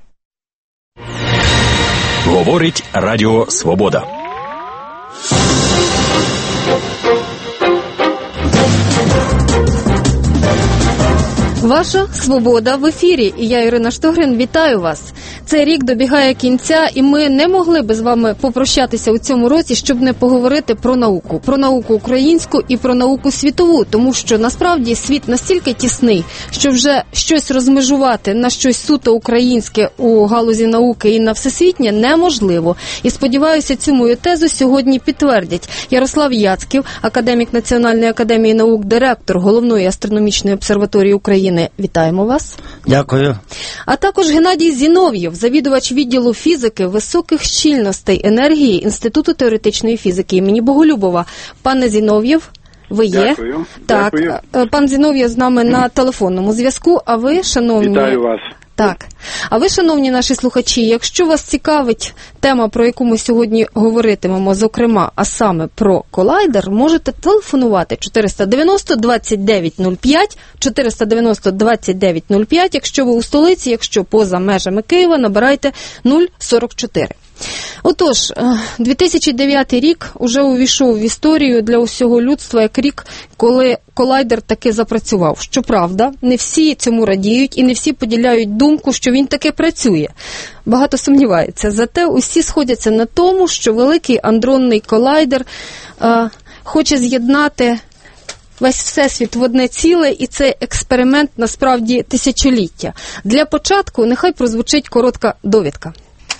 Говорить Радіо Свобода. Ваша свобода в ефірі. І я, Ірина Штогрин, вітаю вас. Цей рік добігає кінця, і ми не могли би з вами попрощатися у цьому році, щоб не поговорити про науку. Про науку українську і про науку світову, тому що насправді світ настільки тісний, що вже щось розмежувати на щось суто українське у галузі науки і на всесвітнє неможливо. І сподіваюся, цю мою тезу сьогодні підтвердять Ярослав Яцьків, академік Національної академії наук, директор Головної астрономічної обсерваторії України. Вітаємо вас. Дякую. А також Геннадій Зінов'єв, завідувач відділу фізики високих щільностей енергії Інституту теоретичної фізики імені Боголюбова. Пане Зінов'єв, ви є? Дякую. Так, Дякую. Пан Зінов'єв з нами на телефонному зв'язку, а ви, шановні... Вітаю вас. Так. А ви, шановні наші слухачі, якщо вас цікавить тема, про яку ми сьогодні говоритимемо, зокрема, а саме про колайдер, можете телефонувати чотириста дев'яносто двадцять дев'ять нуль п'ять, чотириста дев'яносто двадцять дев'ять нуль п'ять, якщо ви у столиці, якщо поза межами Києва, набирайте нуль сорок чотири. Отож, дві тисячі дев'ятий рік уже увійшов в історію для усього людства як рік, коли колайдер таки запрацював. Щоправда, не всі цьому радіють і не всі поділяють думку, що він таки працює. Багато сумніваються. Зате усі сходяться на тому, що великий андронний колайдер е, хоче з'єднати весь всесвіт в одне ціле, і це експеримент насправді тисячоліття. Для початку нехай прозвучить коротка довідка.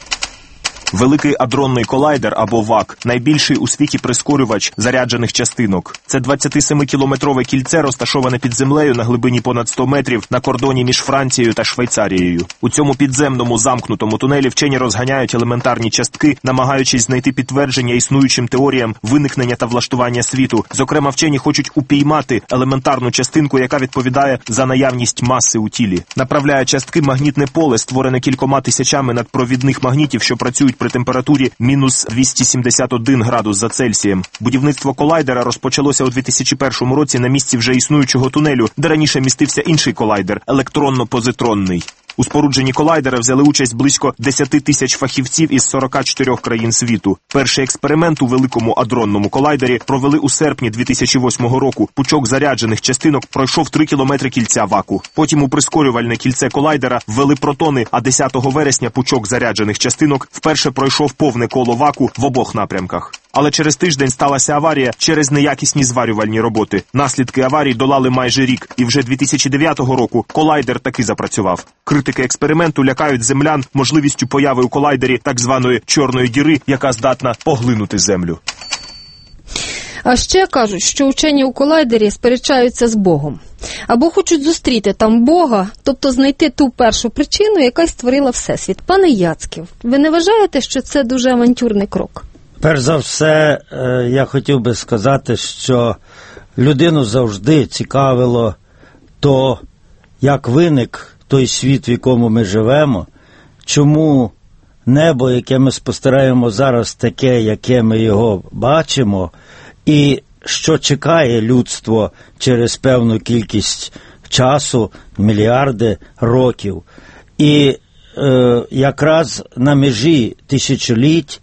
Великий адронний колайдер, або ВАК, найбільший у світі прискорювач заряджених частинок. Це двадцятисемикілометрове кільце, розташоване під землею на глибині понад сто метрів на кордоні між Францією та Швейцарією. У цьому підземному замкнутому тунелі вчені розганяють елементарні частки, намагаючись знайти підтвердження існуючим теоріям виникнення та влаштування світу. Зокрема, вчені хочуть упіймати елементарну частинку, яка відповідає за наявність маси у тілі. Направляє частки магнітне поле, створене кількома тисячами надпровідних магнітів, що працюють при температурі мінус двісті сімдесят один градус за Цельсієм. Будівництво колайдера розпочалося у дві тисячі першому році на місці вже існуючого тунелю, де раніше містився інший колайдер – електронно-позитронний. У спорудженні колайдера взяли участь близько десять тисяч фахівців із сорока чотирьох країн світу. Перший експеримент у великому адронному колайдері провели у серпні дві тисячі восьмого року. Пучок заряджених частинок пройшов три кілометри кільця ВАКу. Потім у прискорювальне кільце колайдера ввели протони, а десятого вересня пучок заряджених частинок вперше пройшов повне коло ВАКу в обох напрямках. Але через тиждень сталася аварія через неякісні зварювальні роботи. Наслідки аварії долали майже рік, і вже дві тисячі дев'ятого року колайдер таки запрацював. Критики експерименту лякають землян можливістю появи у колайдері так званої чорної діри, яка здатна поглинути Землю. А ще кажуть, що учені у колайдері сперечаються з Богом. Або хочуть зустріти там Бога, тобто знайти ту першу причину, яка створила Всесвіт. Пане Яцьків, ви не вважаєте, що це дуже авантюрний крок? Перш за все, я хотів би сказати, що людину завжди цікавило то, як виник той світ, в якому ми живемо, чому небо, яке ми спостерігаємо зараз, таке, яке ми його бачимо, і що чекає людство через певну кількість часу, мільярди років. І е, якраз на межі тисячоліть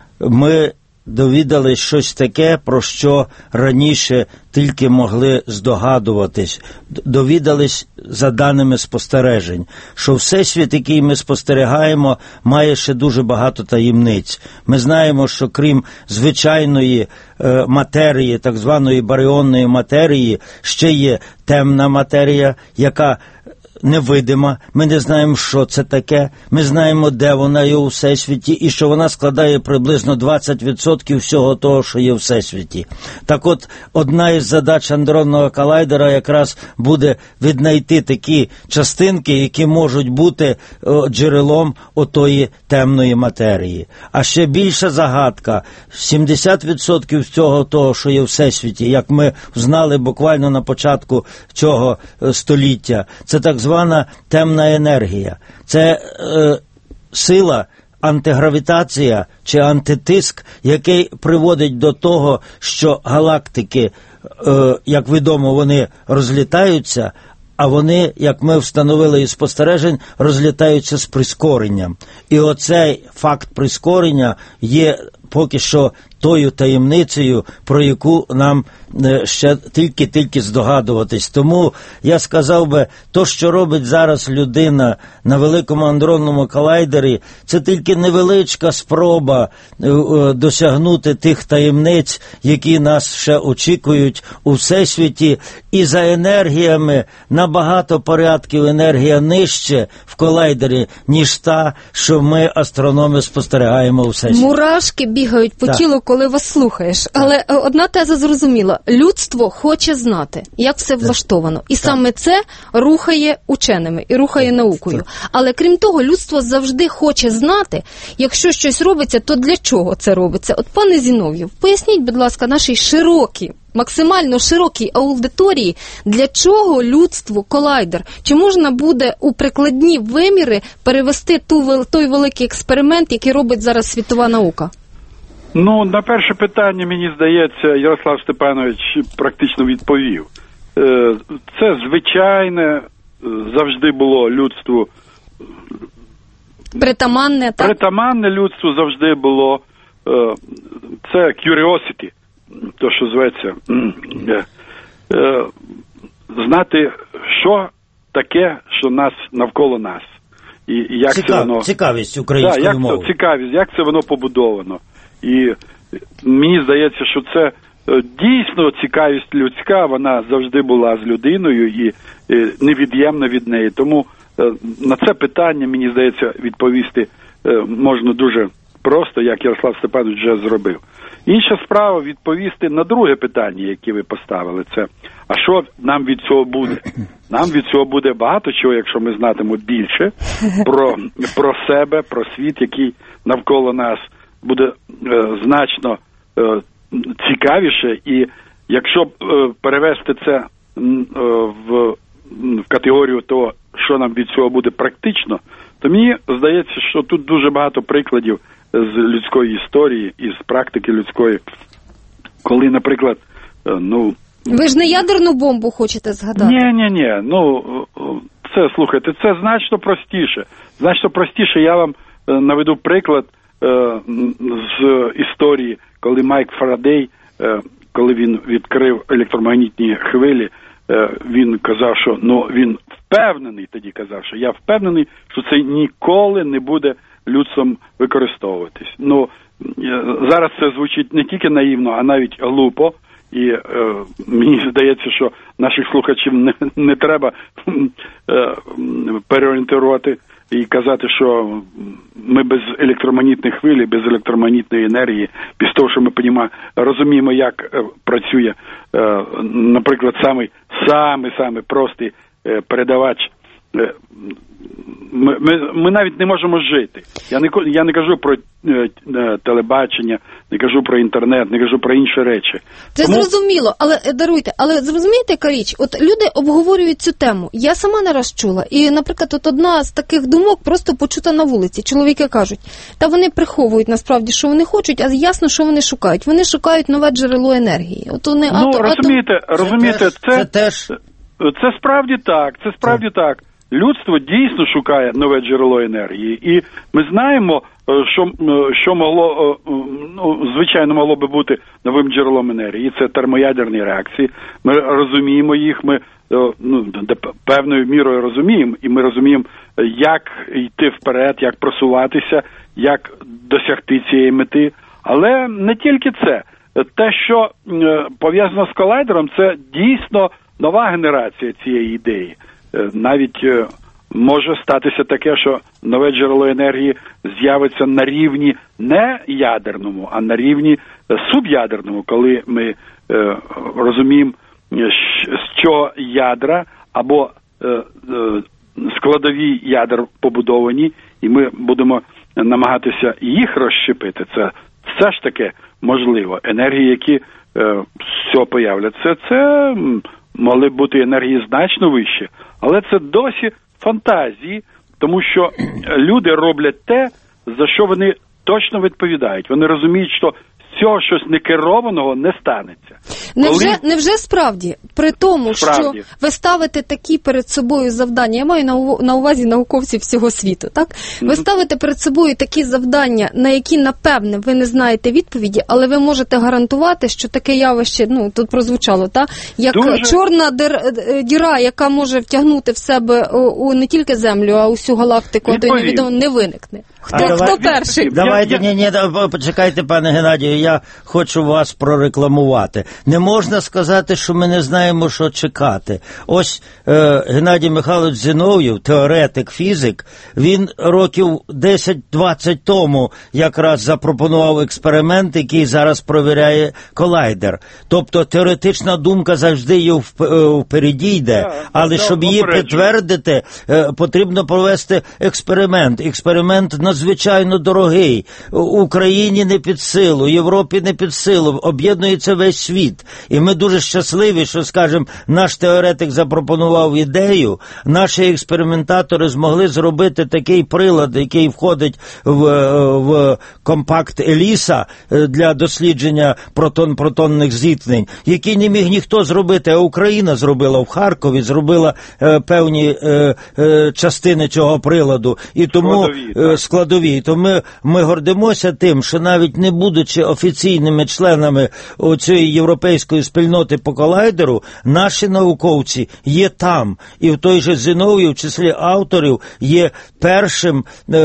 ми довідались щось таке, про що раніше тільки могли здогадуватись. Довідались за даними спостережень, що Всесвіт, який ми спостерігаємо, має ще дуже багато таємниць. Ми знаємо, що крім звичайної е, матерії, так званої баріонної матерії, ще є темна матерія, яка невидима, ми не знаємо, що це таке, ми знаємо, де вона є у Всесвіті, і що вона складає приблизно двадцять відсотків всього того, що є у Всесвіті. Так от, одна із задач андронного колайдера якраз буде віднайти такі частинки, які можуть бути о, джерелом отої темної матерії. А ще більша загадка, сімдесят відсотків всього того, що є у Всесвіті, як ми знали буквально на початку цього століття, це так звана темна енергія. Це е, сила, антигравітація чи антитиск, який приводить до того, що галактики, е, як відомо, вони розлітаються, а вони, як ми встановили із спостережень, розлітаються з прискоренням. І оцей факт прискорення є поки що тою таємницею, про яку нам ще тільки-тільки здогадуватись. Тому я сказав би, то, що робить зараз людина на великому андронному колайдері, це тільки невеличка спроба досягнути тих таємниць, які нас ще очікують у Всесвіті, і за енергіями набагато порядків енергія нижче в колайдері, ніж та, що ми, астрономи, спостерігаємо у Всесвіті. Мурашки бігають по так. тілу, коли вас слухаєш. Але одна теза зрозуміла. Людство хоче знати, як все влаштовано. І так. саме це рухає ученими і рухає наукою. Так. Але крім того, людство завжди хоче знати, якщо щось робиться, то для чого це робиться. От, пане Зінов'єв, поясніть, будь ласка, нашій широкій, максимально широкій аудиторії, для чого людству колайдер? Чи можна буде у прикладні виміри перевести ту, той великий експеримент, який робить зараз світова наука? Ну, на перше питання, мені здається, Ярослав Степанович практично відповів. Це звичайне, завжди було людству. Притаманне, так? Притаманне людству завжди було. Це curiosity, то, що зветься. Знати, що таке, що нас навколо нас. І як Цікав, це воно... Цікавість української так, як мови. Це, цікавість, як це воно побудовано. І мені здається, що це дійсно цікавість людська, вона завжди була з людиною і невід'ємна від неї. Тому на це питання, мені здається, відповісти можна дуже просто, як Ярослав Степанович вже зробив. Інша справа відповісти на друге питання, яке ви поставили, це а що нам від цього буде? Нам від цього буде багато чого, якщо ми знатимемо більше про, про себе, про світ, який навколо нас буде е, значно е, цікавіше, і якщо е, перевести це е, в, в категорію того, що нам від цього буде практично, то мені здається, що тут дуже багато прикладів з людської історії і з практики людської, коли, наприклад, е, ну... Ви ж не ядерну бомбу хочете згадати? Ні-ні-ні, ну, це, слухайте, це значно простіше. Значно простіше, я вам е, наведу приклад з історії, коли Майк Фарадей, коли він відкрив електромагнітні хвилі, він казав, що, ну, він впевнений, тоді казав, що я впевнений, що це ніколи не буде людством використовуватись. Ну, зараз це звучить не тільки наївно, а навіть глупо, і е, мені здається, що наших слухачів не, не треба е, переорієнтувати і казати, що ми без електромагнітних хвилі, без електромагнітної енергії, без того, що ми понімаємо, розуміємо, як е, працює, е, наприклад, самий, самий, самий простий е, передавач Ми, ми, ми навіть не можемо жити. Я не, я не кажу про е, телебачення, не кажу про інтернет, не кажу про інші речі. Це Тому... зрозуміло, але даруйте, але зрозумієте, яка річ? От люди обговорюють цю тему. Я сама не раз чула. І, наприклад, от одна з таких думок просто почута на вулиці. Чоловіки кажуть, та вони приховують насправді, що вони хочуть, а ясно, що вони шукають. Вони шукають нове джерело енергії. От вони, ну, атом, розумієте, атом... розумієте, це, це, це теж... Це справді так, це справді це. так. Людство дійсно шукає нове джерело енергії, і ми знаємо, що, що могло, ну, звичайно, могло би бути новим джерелом енергії. Це термоядерні реакції. Ми розуміємо їх, ми ну, певною мірою розуміємо, і ми розуміємо, як йти вперед, як просуватися, як досягти цієї мети. Але не тільки це. Те, що пов'язано з колайдером, це дійсно нова генерація цієї ідеї. Навіть може статися таке, що нове джерело енергії з'явиться на рівні не ядерному, а на рівні суб'ядерному, коли ми е, розуміємо, що ядра або е, е, складові ядер побудовані, і ми будемо намагатися їх розщепити. Це все ж таки можливо. Енергії, які е, з цього появляться, це могли б бути енергії значно вищі, але це досі фантазії, тому що люди роблять те, за що вони точно відповідають. Вони розуміють, що з цього щось некерованого не станеться. Невже, Коли... невже справді, при тому, справді. що ви ставите такі перед собою завдання, я маю на, на увазі науковців всього світу, так? Mm-hmm. Ви ставите перед собою такі завдання, на які, напевне, ви не знаєте відповіді, але ви можете гарантувати, що таке явище, ну, тут прозвучало, так? Як Дуже... чорна дир, діра, яка може втягнути в себе у, у не тільки Землю, а усю галактику, а то й невідомо, не виникне. Хто, хто давай, перший? Давайте, ні, ні, почекайте, пане Геннадію, я хочу вас прорекламувати. Не можна сказати, що ми не знаємо, що чекати. Ось е, Геннадій Михайлович Зінов'єв, теоретик, фізик, він років десять-двадцять тому якраз запропонував експеримент, який зараз провіряє колайдер. Тобто теоретична думка завжди її впереді йде, але щоб її підтвердити, е, потрібно провести експеримент. Експеримент надзвичайно дорогий. Україні не під силу, Європі не під силу, об'єднується весь світ. І ми дуже щасливі, що, скажімо, наш теоретик запропонував ідею, наші експериментатори змогли зробити такий прилад, який входить в, в компакт Еліса для дослідження протон-протонних зіткнень, який не міг ніхто зробити, а Україна зробила в Харкові, зробила е, певні е, е, частини цього приладу. І тому складові, складові. То ми, ми гордимося тим, що навіть не будучи офіційними членами цієї європейської спільноти по колайдеру, наші науковці є там. І в той же Зінов'єв, в числі авторів, є першим е,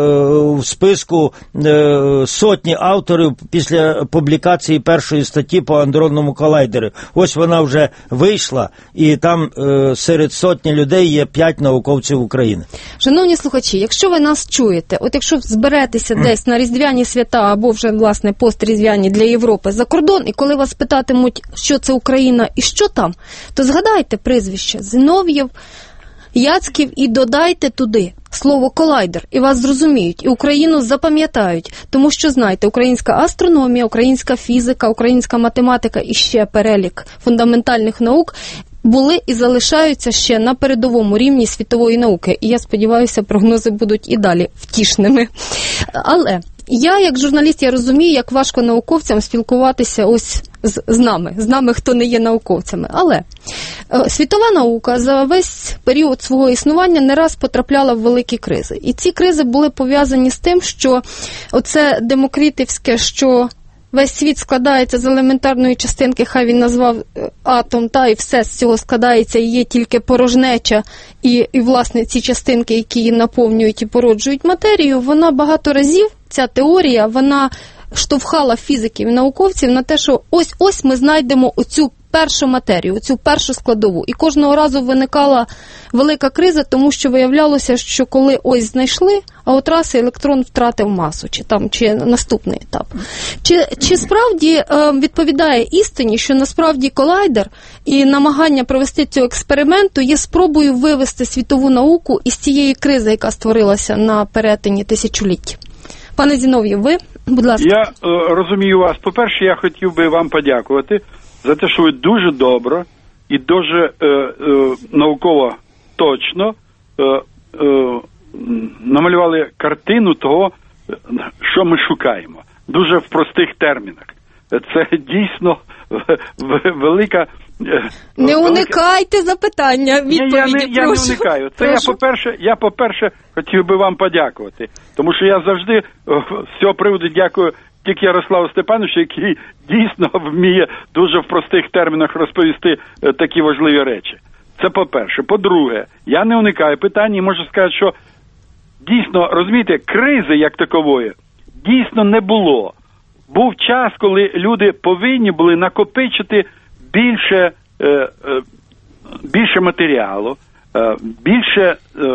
в списку е, сотні авторів після публікації першої статті по андронному колайдеру. Ось вона вже вийшла, і там е, серед сотні людей є п'ять науковців України. Шановні слухачі, якщо ви нас чуєте, от якщо зберетеся десь на різдвяні свята або вже, власне, постріздвяні для Європи за кордон, і коли вас питатимуть, що це Україна і що там, то згадайте прізвище Зінов'єв, Яцьків і додайте туди слово «колайдер», і вас зрозуміють, і Україну запам'ятають. Тому що, знаєте, українська астрономія, українська фізика, українська математика і ще перелік фундаментальних наук були і залишаються ще на передовому рівні світової науки. І я сподіваюся, прогнози будуть і далі втішними. Але я, як журналіст, я розумію, як важко науковцям спілкуватися ось з, з нами, з нами, хто не є науковцями. Але е, світова наука за весь період свого існування не раз потрапляла в великі кризи. І ці кризи були пов'язані з тим, що оце демокритівське, що весь світ складається з елементарної частинки, хай він назвав атом, та і все з цього складається, і є тільки порожнеча, і, і власне, ці частинки, які її наповнюють і породжують матерію, вона багато разів, ця теорія, вона штовхала фізиків і науковців на те, що ось-ось ми знайдемо оцю першу матерію, цю першу складову. І кожного разу виникала велика криза, тому що виявлялося, що коли ось знайшли, а от раз електрон втратив масу, чи там, чи наступний етап. Чи, чи справді е, відповідає істині, що насправді колайдер і намагання провести цього експерименту є спробою вивести світову науку із цієї кризи, яка створилася на перетині тисячоліть? Пане Зінов'єв, ви, будь ласка. Я е, розумію вас. По-перше, я хотів би вам подякувати за те, що ви дуже добре і дуже е, е, науково точно е, е, намалювали картину того, що ми шукаємо. Дуже в простих термінах. Це дійсно велика... Не велика... уникайте запитання, відповіді, я не, я не уникаю. Це я, по-перше, я, по-перше, хотів би вам подякувати. Тому що я завжди з цього приводу дякую тільки Ярославу Степановичу, який дійсно вміє дуже в простих термінах розповісти такі важливі речі. Це по-перше. По-друге, я не уникаю питання і можу сказати, що дійсно, розумієте, кризи як такової дійсно не було. Був час, коли люди повинні були накопичити більше, е, е, більше матеріалу, е, більше,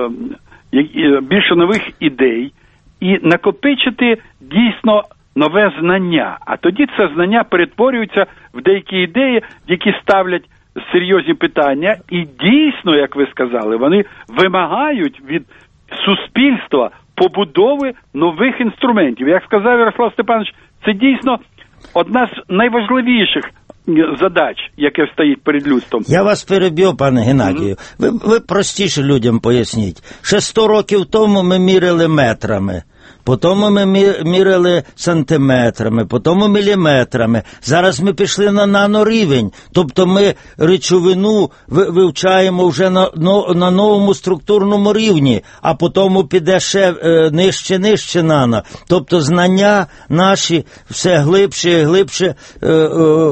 е, більше нових ідей і накопичити дійсно нове знання. А тоді це знання перетворюється в деякі ідеї, які ставлять серйозні питання і дійсно, як ви сказали, вони вимагають від суспільства побудови нових інструментів. Як сказав Ярослав Степанович, це дійсно одна з найважливіших задач, яке стоїть перед людством. Я вас переб'ю, пане Геннадію. Mm-hmm. Ви, ви простіше людям поясніть. Ще сто років тому ми міряли метрами. Потім ми міряли сантиметрами, потім міліметрами. Зараз ми пішли на нанорівень. Тобто ми речовину вивчаємо вже на, на новому структурному рівні, а потім піде ще е, нижче, нижче нано. Тобто знання наші все глибше і глибше е, е,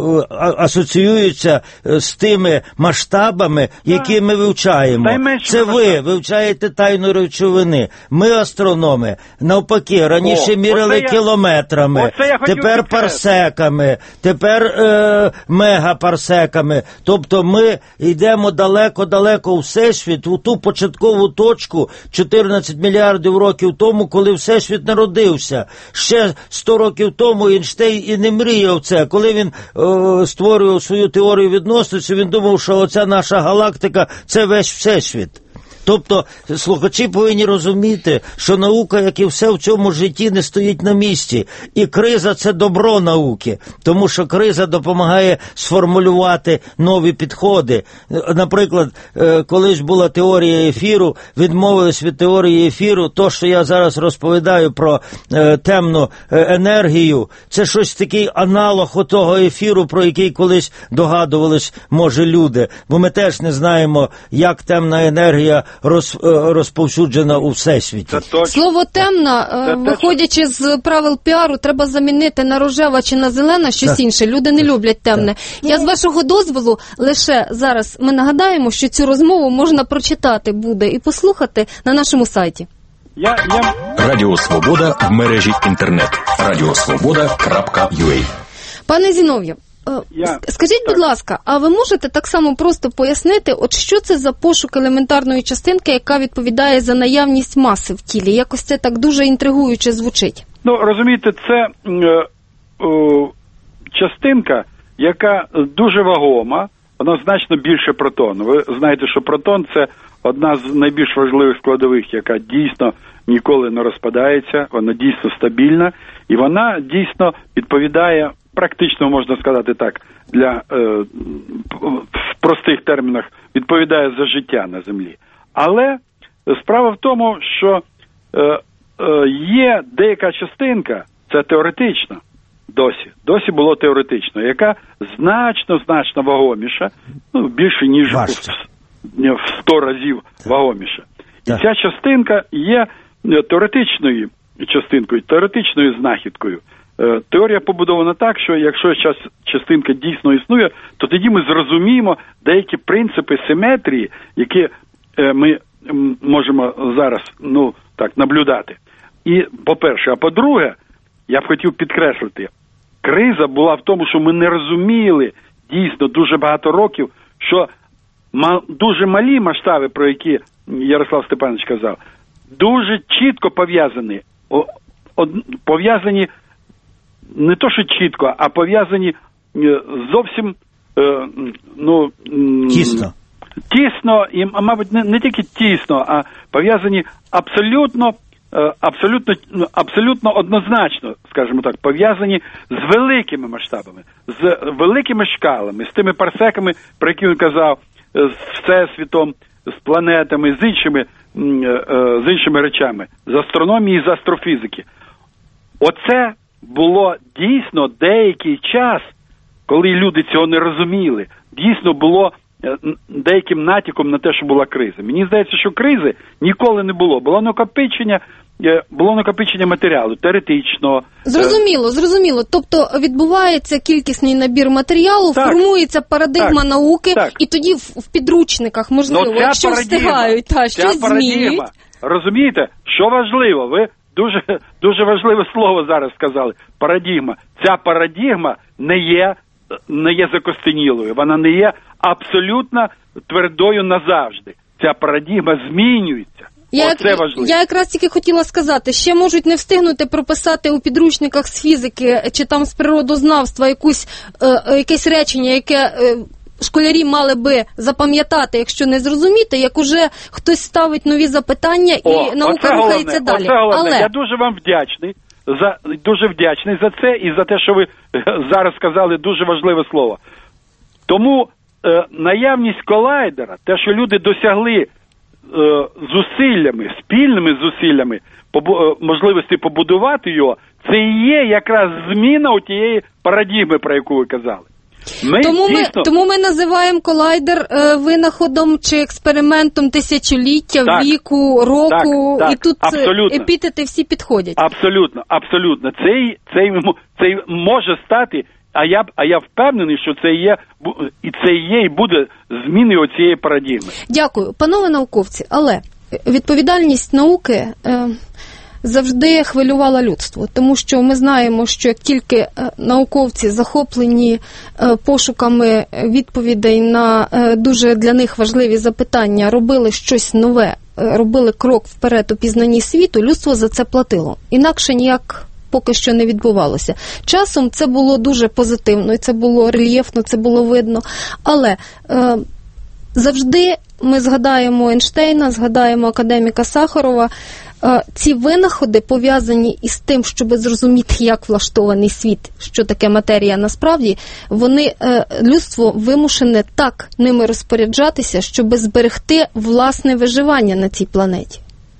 асоціюються з тими масштабами, які ми вивчаємо. Це ви вивчаєте тайну речовини. Ми, астрономи, навпаки, раніше О, міряли я, кілометрами, тепер парсеками, тепер е, мегапарсеками. Тобто ми йдемо далеко-далеко у Всесвіт, у ту початкову точку чотирнадцять мільярдів років тому, коли Всесвіт народився. Ще сто років тому Ейнштейн і не мріяв це. Коли він е, створював свою теорію відносності, він думав, що оця наша галактика – це весь Всесвіт. Тобто слухачі повинні розуміти, що наука, як і все в цьому житті, не стоїть на місці. І криза – це добро науки, тому що криза допомагає сформулювати нові підходи. Наприклад, колись була теорія ефіру, відмовились від теорії ефіру. То, що я зараз розповідаю про е, темну енергію, це щось такий аналог отого ефіру, про який колись догадувались, може, люди. Бо ми теж не знаємо, як темна енергія Роз, розповсюджена у всесвіті. Слово темна, виходячи з правил піару, треба замінити на рожева чи на зелена щось так. інше. Люди не люблять темне. Так. Я з вашого дозволу лише зараз ми нагадаємо, що цю розмову можна прочитати буде і послухати на нашому сайті. Я, я... Радіо Свобода в мережі інтернет. радіосвобода крапка ю а. Пане Зінов'єв, Я... скажіть, будь ласка, а ви можете так само просто пояснити, от що це за пошук елементарної частинки, яка відповідає за наявність маси в тілі? Якось це так дуже інтригуюче звучить. Ну, розумієте, це е, е, частинка, яка дуже вагома, вона значно більше протону. Ви знаєте, що протон – це одна з найбільш важливих складових, яка дійсно ніколи не розпадається, вона дійсно стабільна, і вона дійсно відповідає, практично, можна сказати так, для, е, в простих термінах, відповідає за життя на Землі. Але справа в тому, що е, е, є деяка частинка, це теоретично, досі, досі було теоретично, яка значно-значно вагоміша, ну, більше, ніж в, в сто разів вагоміша. І ця частинка є теоретичною частинкою, теоретичною знахідкою. Теорія побудована так, що якщо частинка дійсно існує, то тоді ми зрозуміємо деякі принципи симетрії, які ми можемо зараз, ну, так, наблюдати. І, по-перше, а по-друге, я б хотів підкреслити, криза була в тому, що ми не розуміли, дійсно дуже багато років, що ма- дуже малі масштаби, про які Ярослав Степанович казав, дуже чітко пов'язані, о, од, пов'язані не то, що чітко, а пов'язані е, зовсім е, ну, тісно. Тісно, і, мабуть, не, не тільки тісно, а пов'язані абсолютно, е, абсолютно, абсолютно однозначно, скажімо так, пов'язані з великими масштабами, з великими шкалами, з тими парсеками, про які він казав, з всесвітом, з планетами, з іншими, е, з іншими речами, з астрономії, з астрофізики. Оце було дійсно деякий час, коли люди цього не розуміли, дійсно було деяким натяком на те, що була криза. Мені здається, що кризи ніколи не було. Було накопичення, було накопичення матеріалу, теоретичного. Зрозуміло, зрозуміло. Тобто відбувається кількісний набір матеріалу, так, формується парадигма так, науки, так. І тоді в, в підручниках, можливо, ну, якщо встигають, та, щось змінюють. Розумієте, що важливо? Ви дуже, дуже важливе слово зараз сказали. Парадигма. Ця парадигма не є, не є закостенілою. Вона не є абсолютно твердою назавжди. Ця парадигма змінюється. Я, Оце важливо. Я якраз тільки хотіла сказати, ще можуть не встигнути прописати у підручниках з фізики чи там з природознавства якусь, е, якесь речення, яке е, школярі мали би запам'ятати, якщо не зрозуміти, як уже хтось ставить нові запитання і О, наука рухається далі. Оце головне. Але... Я дуже вам вдячний. За, дуже вдячний за це і за те, що ви зараз сказали дуже важливе слово. Тому е, наявність колайдера, те, що люди досягли е, зусиллями, спільними зусиллями побу, е, можливості побудувати його, це і є якраз зміна у тієї парадигми, про яку ви казали. Ми, тому, дійсно... ми, тому ми називаємо колайдер е, винаходом чи експериментом тисячоліття, так, віку, року, так, так, і тут абсолютно. епітети всі підходять. Абсолютно, абсолютно. Цей, цей, цей може стати, а я, а я впевнений, що це є, і це є і буде зміною оцієї парадигми. Дякую. Панове науковці, але відповідальність науки... Е, завжди хвилювала людство, тому що ми знаємо, що як тільки науковці захоплені пошуками відповідей на дуже для них важливі запитання, робили щось нове, робили крок вперед у пізнанні світу, людство за це платило. Інакше ніяк поки що не відбувалося. Часом це було дуже позитивно, і це було рельєфно, це було видно, але е, завжди ми згадаємо Ейнштейна, згадаємо академіка Сахарова. Ці винаходи пов'язані із тим, щоб зрозуміти, як влаштований світ, що таке матерія насправді, вони, людство вимушене так ними розпоряджатися, щоб зберегти власне виживання на цій планеті.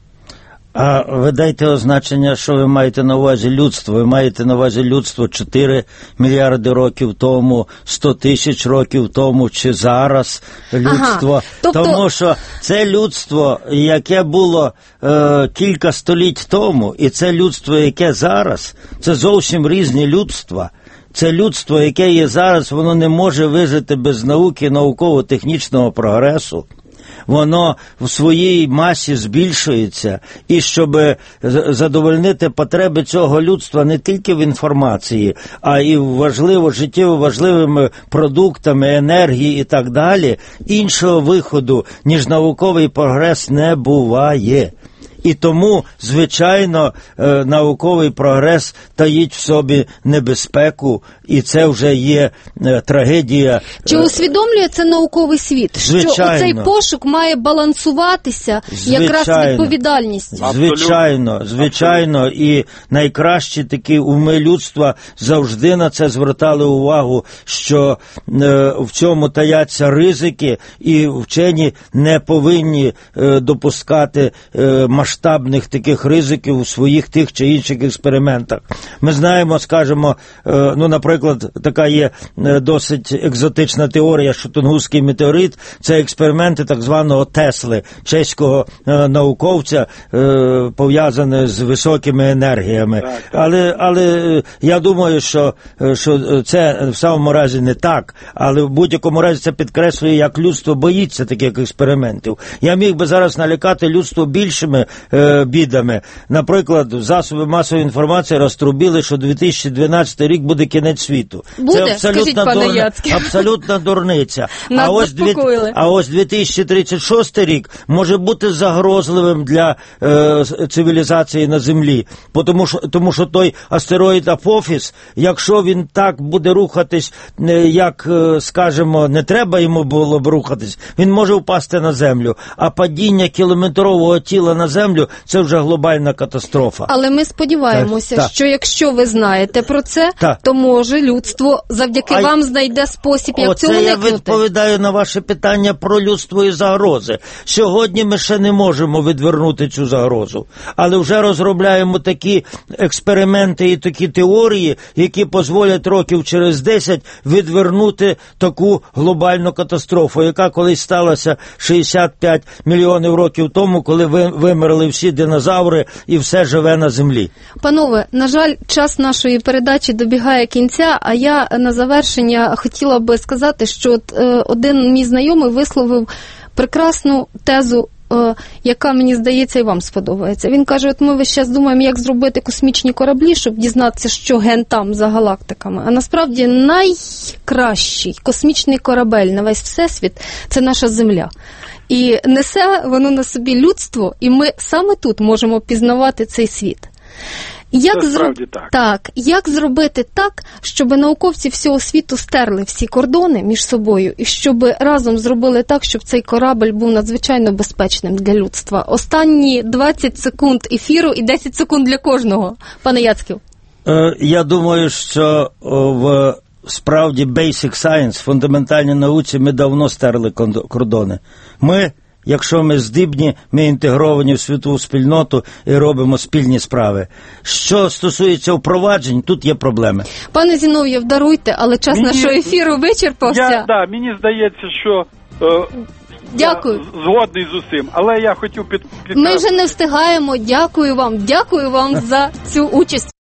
А ви дайте означення, що ви маєте на увазі людство. Ви маєте на увазі людство чотири мільярди років тому, сто тисяч років тому, чи зараз людство. Ага, тобто... Тому що це людство, яке було е, кілька століть тому, і це людство, яке зараз, це зовсім різні людства. Це людство, яке є зараз, воно не може вижити без науки, науково-технічного прогресу. Воно в своїй масі збільшується, і щоб задовольнити потреби цього людства не тільки в інформації, а і важливо, життєво важливими продуктами, енергії і так далі, іншого виходу, ніж науковий прогрес, не буває. І тому, звичайно, е, науковий прогрес таїть в собі небезпеку, і це вже є е, трагедія. Чи усвідомлює це науковий світ? Звичайно. Що оцей пошук має балансуватися звичайно. Якраз відповідальністю? Звичайно, звичайно. І найкращі такі уми людства завжди на це звертали увагу, що е, в цьому таяться ризики, і вчені не повинні е, допускати е, масштаб масштабних таких ризиків у своїх тих чи інших експериментах. Ми знаємо, скажімо, ну, наприклад, така є досить екзотична теорія, що Тунгуський метеорит – це експерименти так званого Тесли, чеського науковця, пов'язані з високими енергіями. Так, так. Але, але я думаю, що, що це в самому разі не так, але в будь-якому разі це підкреслює, як людство боїться таких експериментів. Я міг би зараз налякати людство більшими е, бідами. Наприклад, засоби масової інформації розтрубили, що дві тисячі дванадцятий рік буде кінець світу. Буде? Це абсолютно, Скажіть, пане дурна, Яцький. абсолютна дурниця. Нас а, ось дві, а ось дві тисячі тридцять шостий рік може бути загрозливим для е, цивілізації на Землі. Тому що, тому що той астероїд Апофіс, якщо він так буде рухатись, як, скажімо, не треба йому було б рухатись, він може впасти на Землю. А падіння кілометрового тіла на Землю – це вже глобальна катастрофа. Але ми сподіваємося, так, що якщо ви знаєте про це, так, то може людство завдяки а вам знайде спосіб, як цього уникнути. Оце я відповідаю на ваше питання про людство і загрози. Сьогодні ми ще не можемо відвернути цю загрозу, але вже розробляємо такі експерименти і такі теорії, які дозволять років через десять відвернути таку глобальну катастрофу, яка колись сталася шістдесят п'ять мільйонів років тому, коли вимерли всі динозаври і все живе на Землі. Панове, на жаль, час нашої передачі добігає кінця, а я на завершення хотіла би сказати, що от, е, один мій знайомий висловив прекрасну тезу, е, яка, мені здається, і вам сподобається. Він каже, от ми весь час думаємо, як зробити космічні кораблі, щоб дізнатися, що ген там за галактиками. А насправді найкращий космічний корабель на весь Всесвіт – це наша Земля. І несе воно на собі людство, і ми саме тут можемо пізнавати цей світ. Як Це зроб... справді так. Так, як зробити так, щоб науковці всього світу стерли всі кордони між собою, і щоб разом зробили так, щоб цей корабль був надзвичайно безпечним для людства? Останні двадцять секунд ефіру і десять секунд для кожного. Пане Яцьків. Е, я думаю, що в справді basic science, фундаментальній науці, ми давно стерли кордони. Ми, якщо ми здібні, ми інтегровані в світову спільноту і робимо спільні справи. Що стосується впроваджень, тут є проблеми. Пане Зінов'єв, даруйте, але час мені, нашого ефіру вичерпався. Я, да, мені здається, що е, Дякую. я згодний з усім, але я хотів під, під... Ми вже не встигаємо. Дякую вам. Дякую вам за цю участь.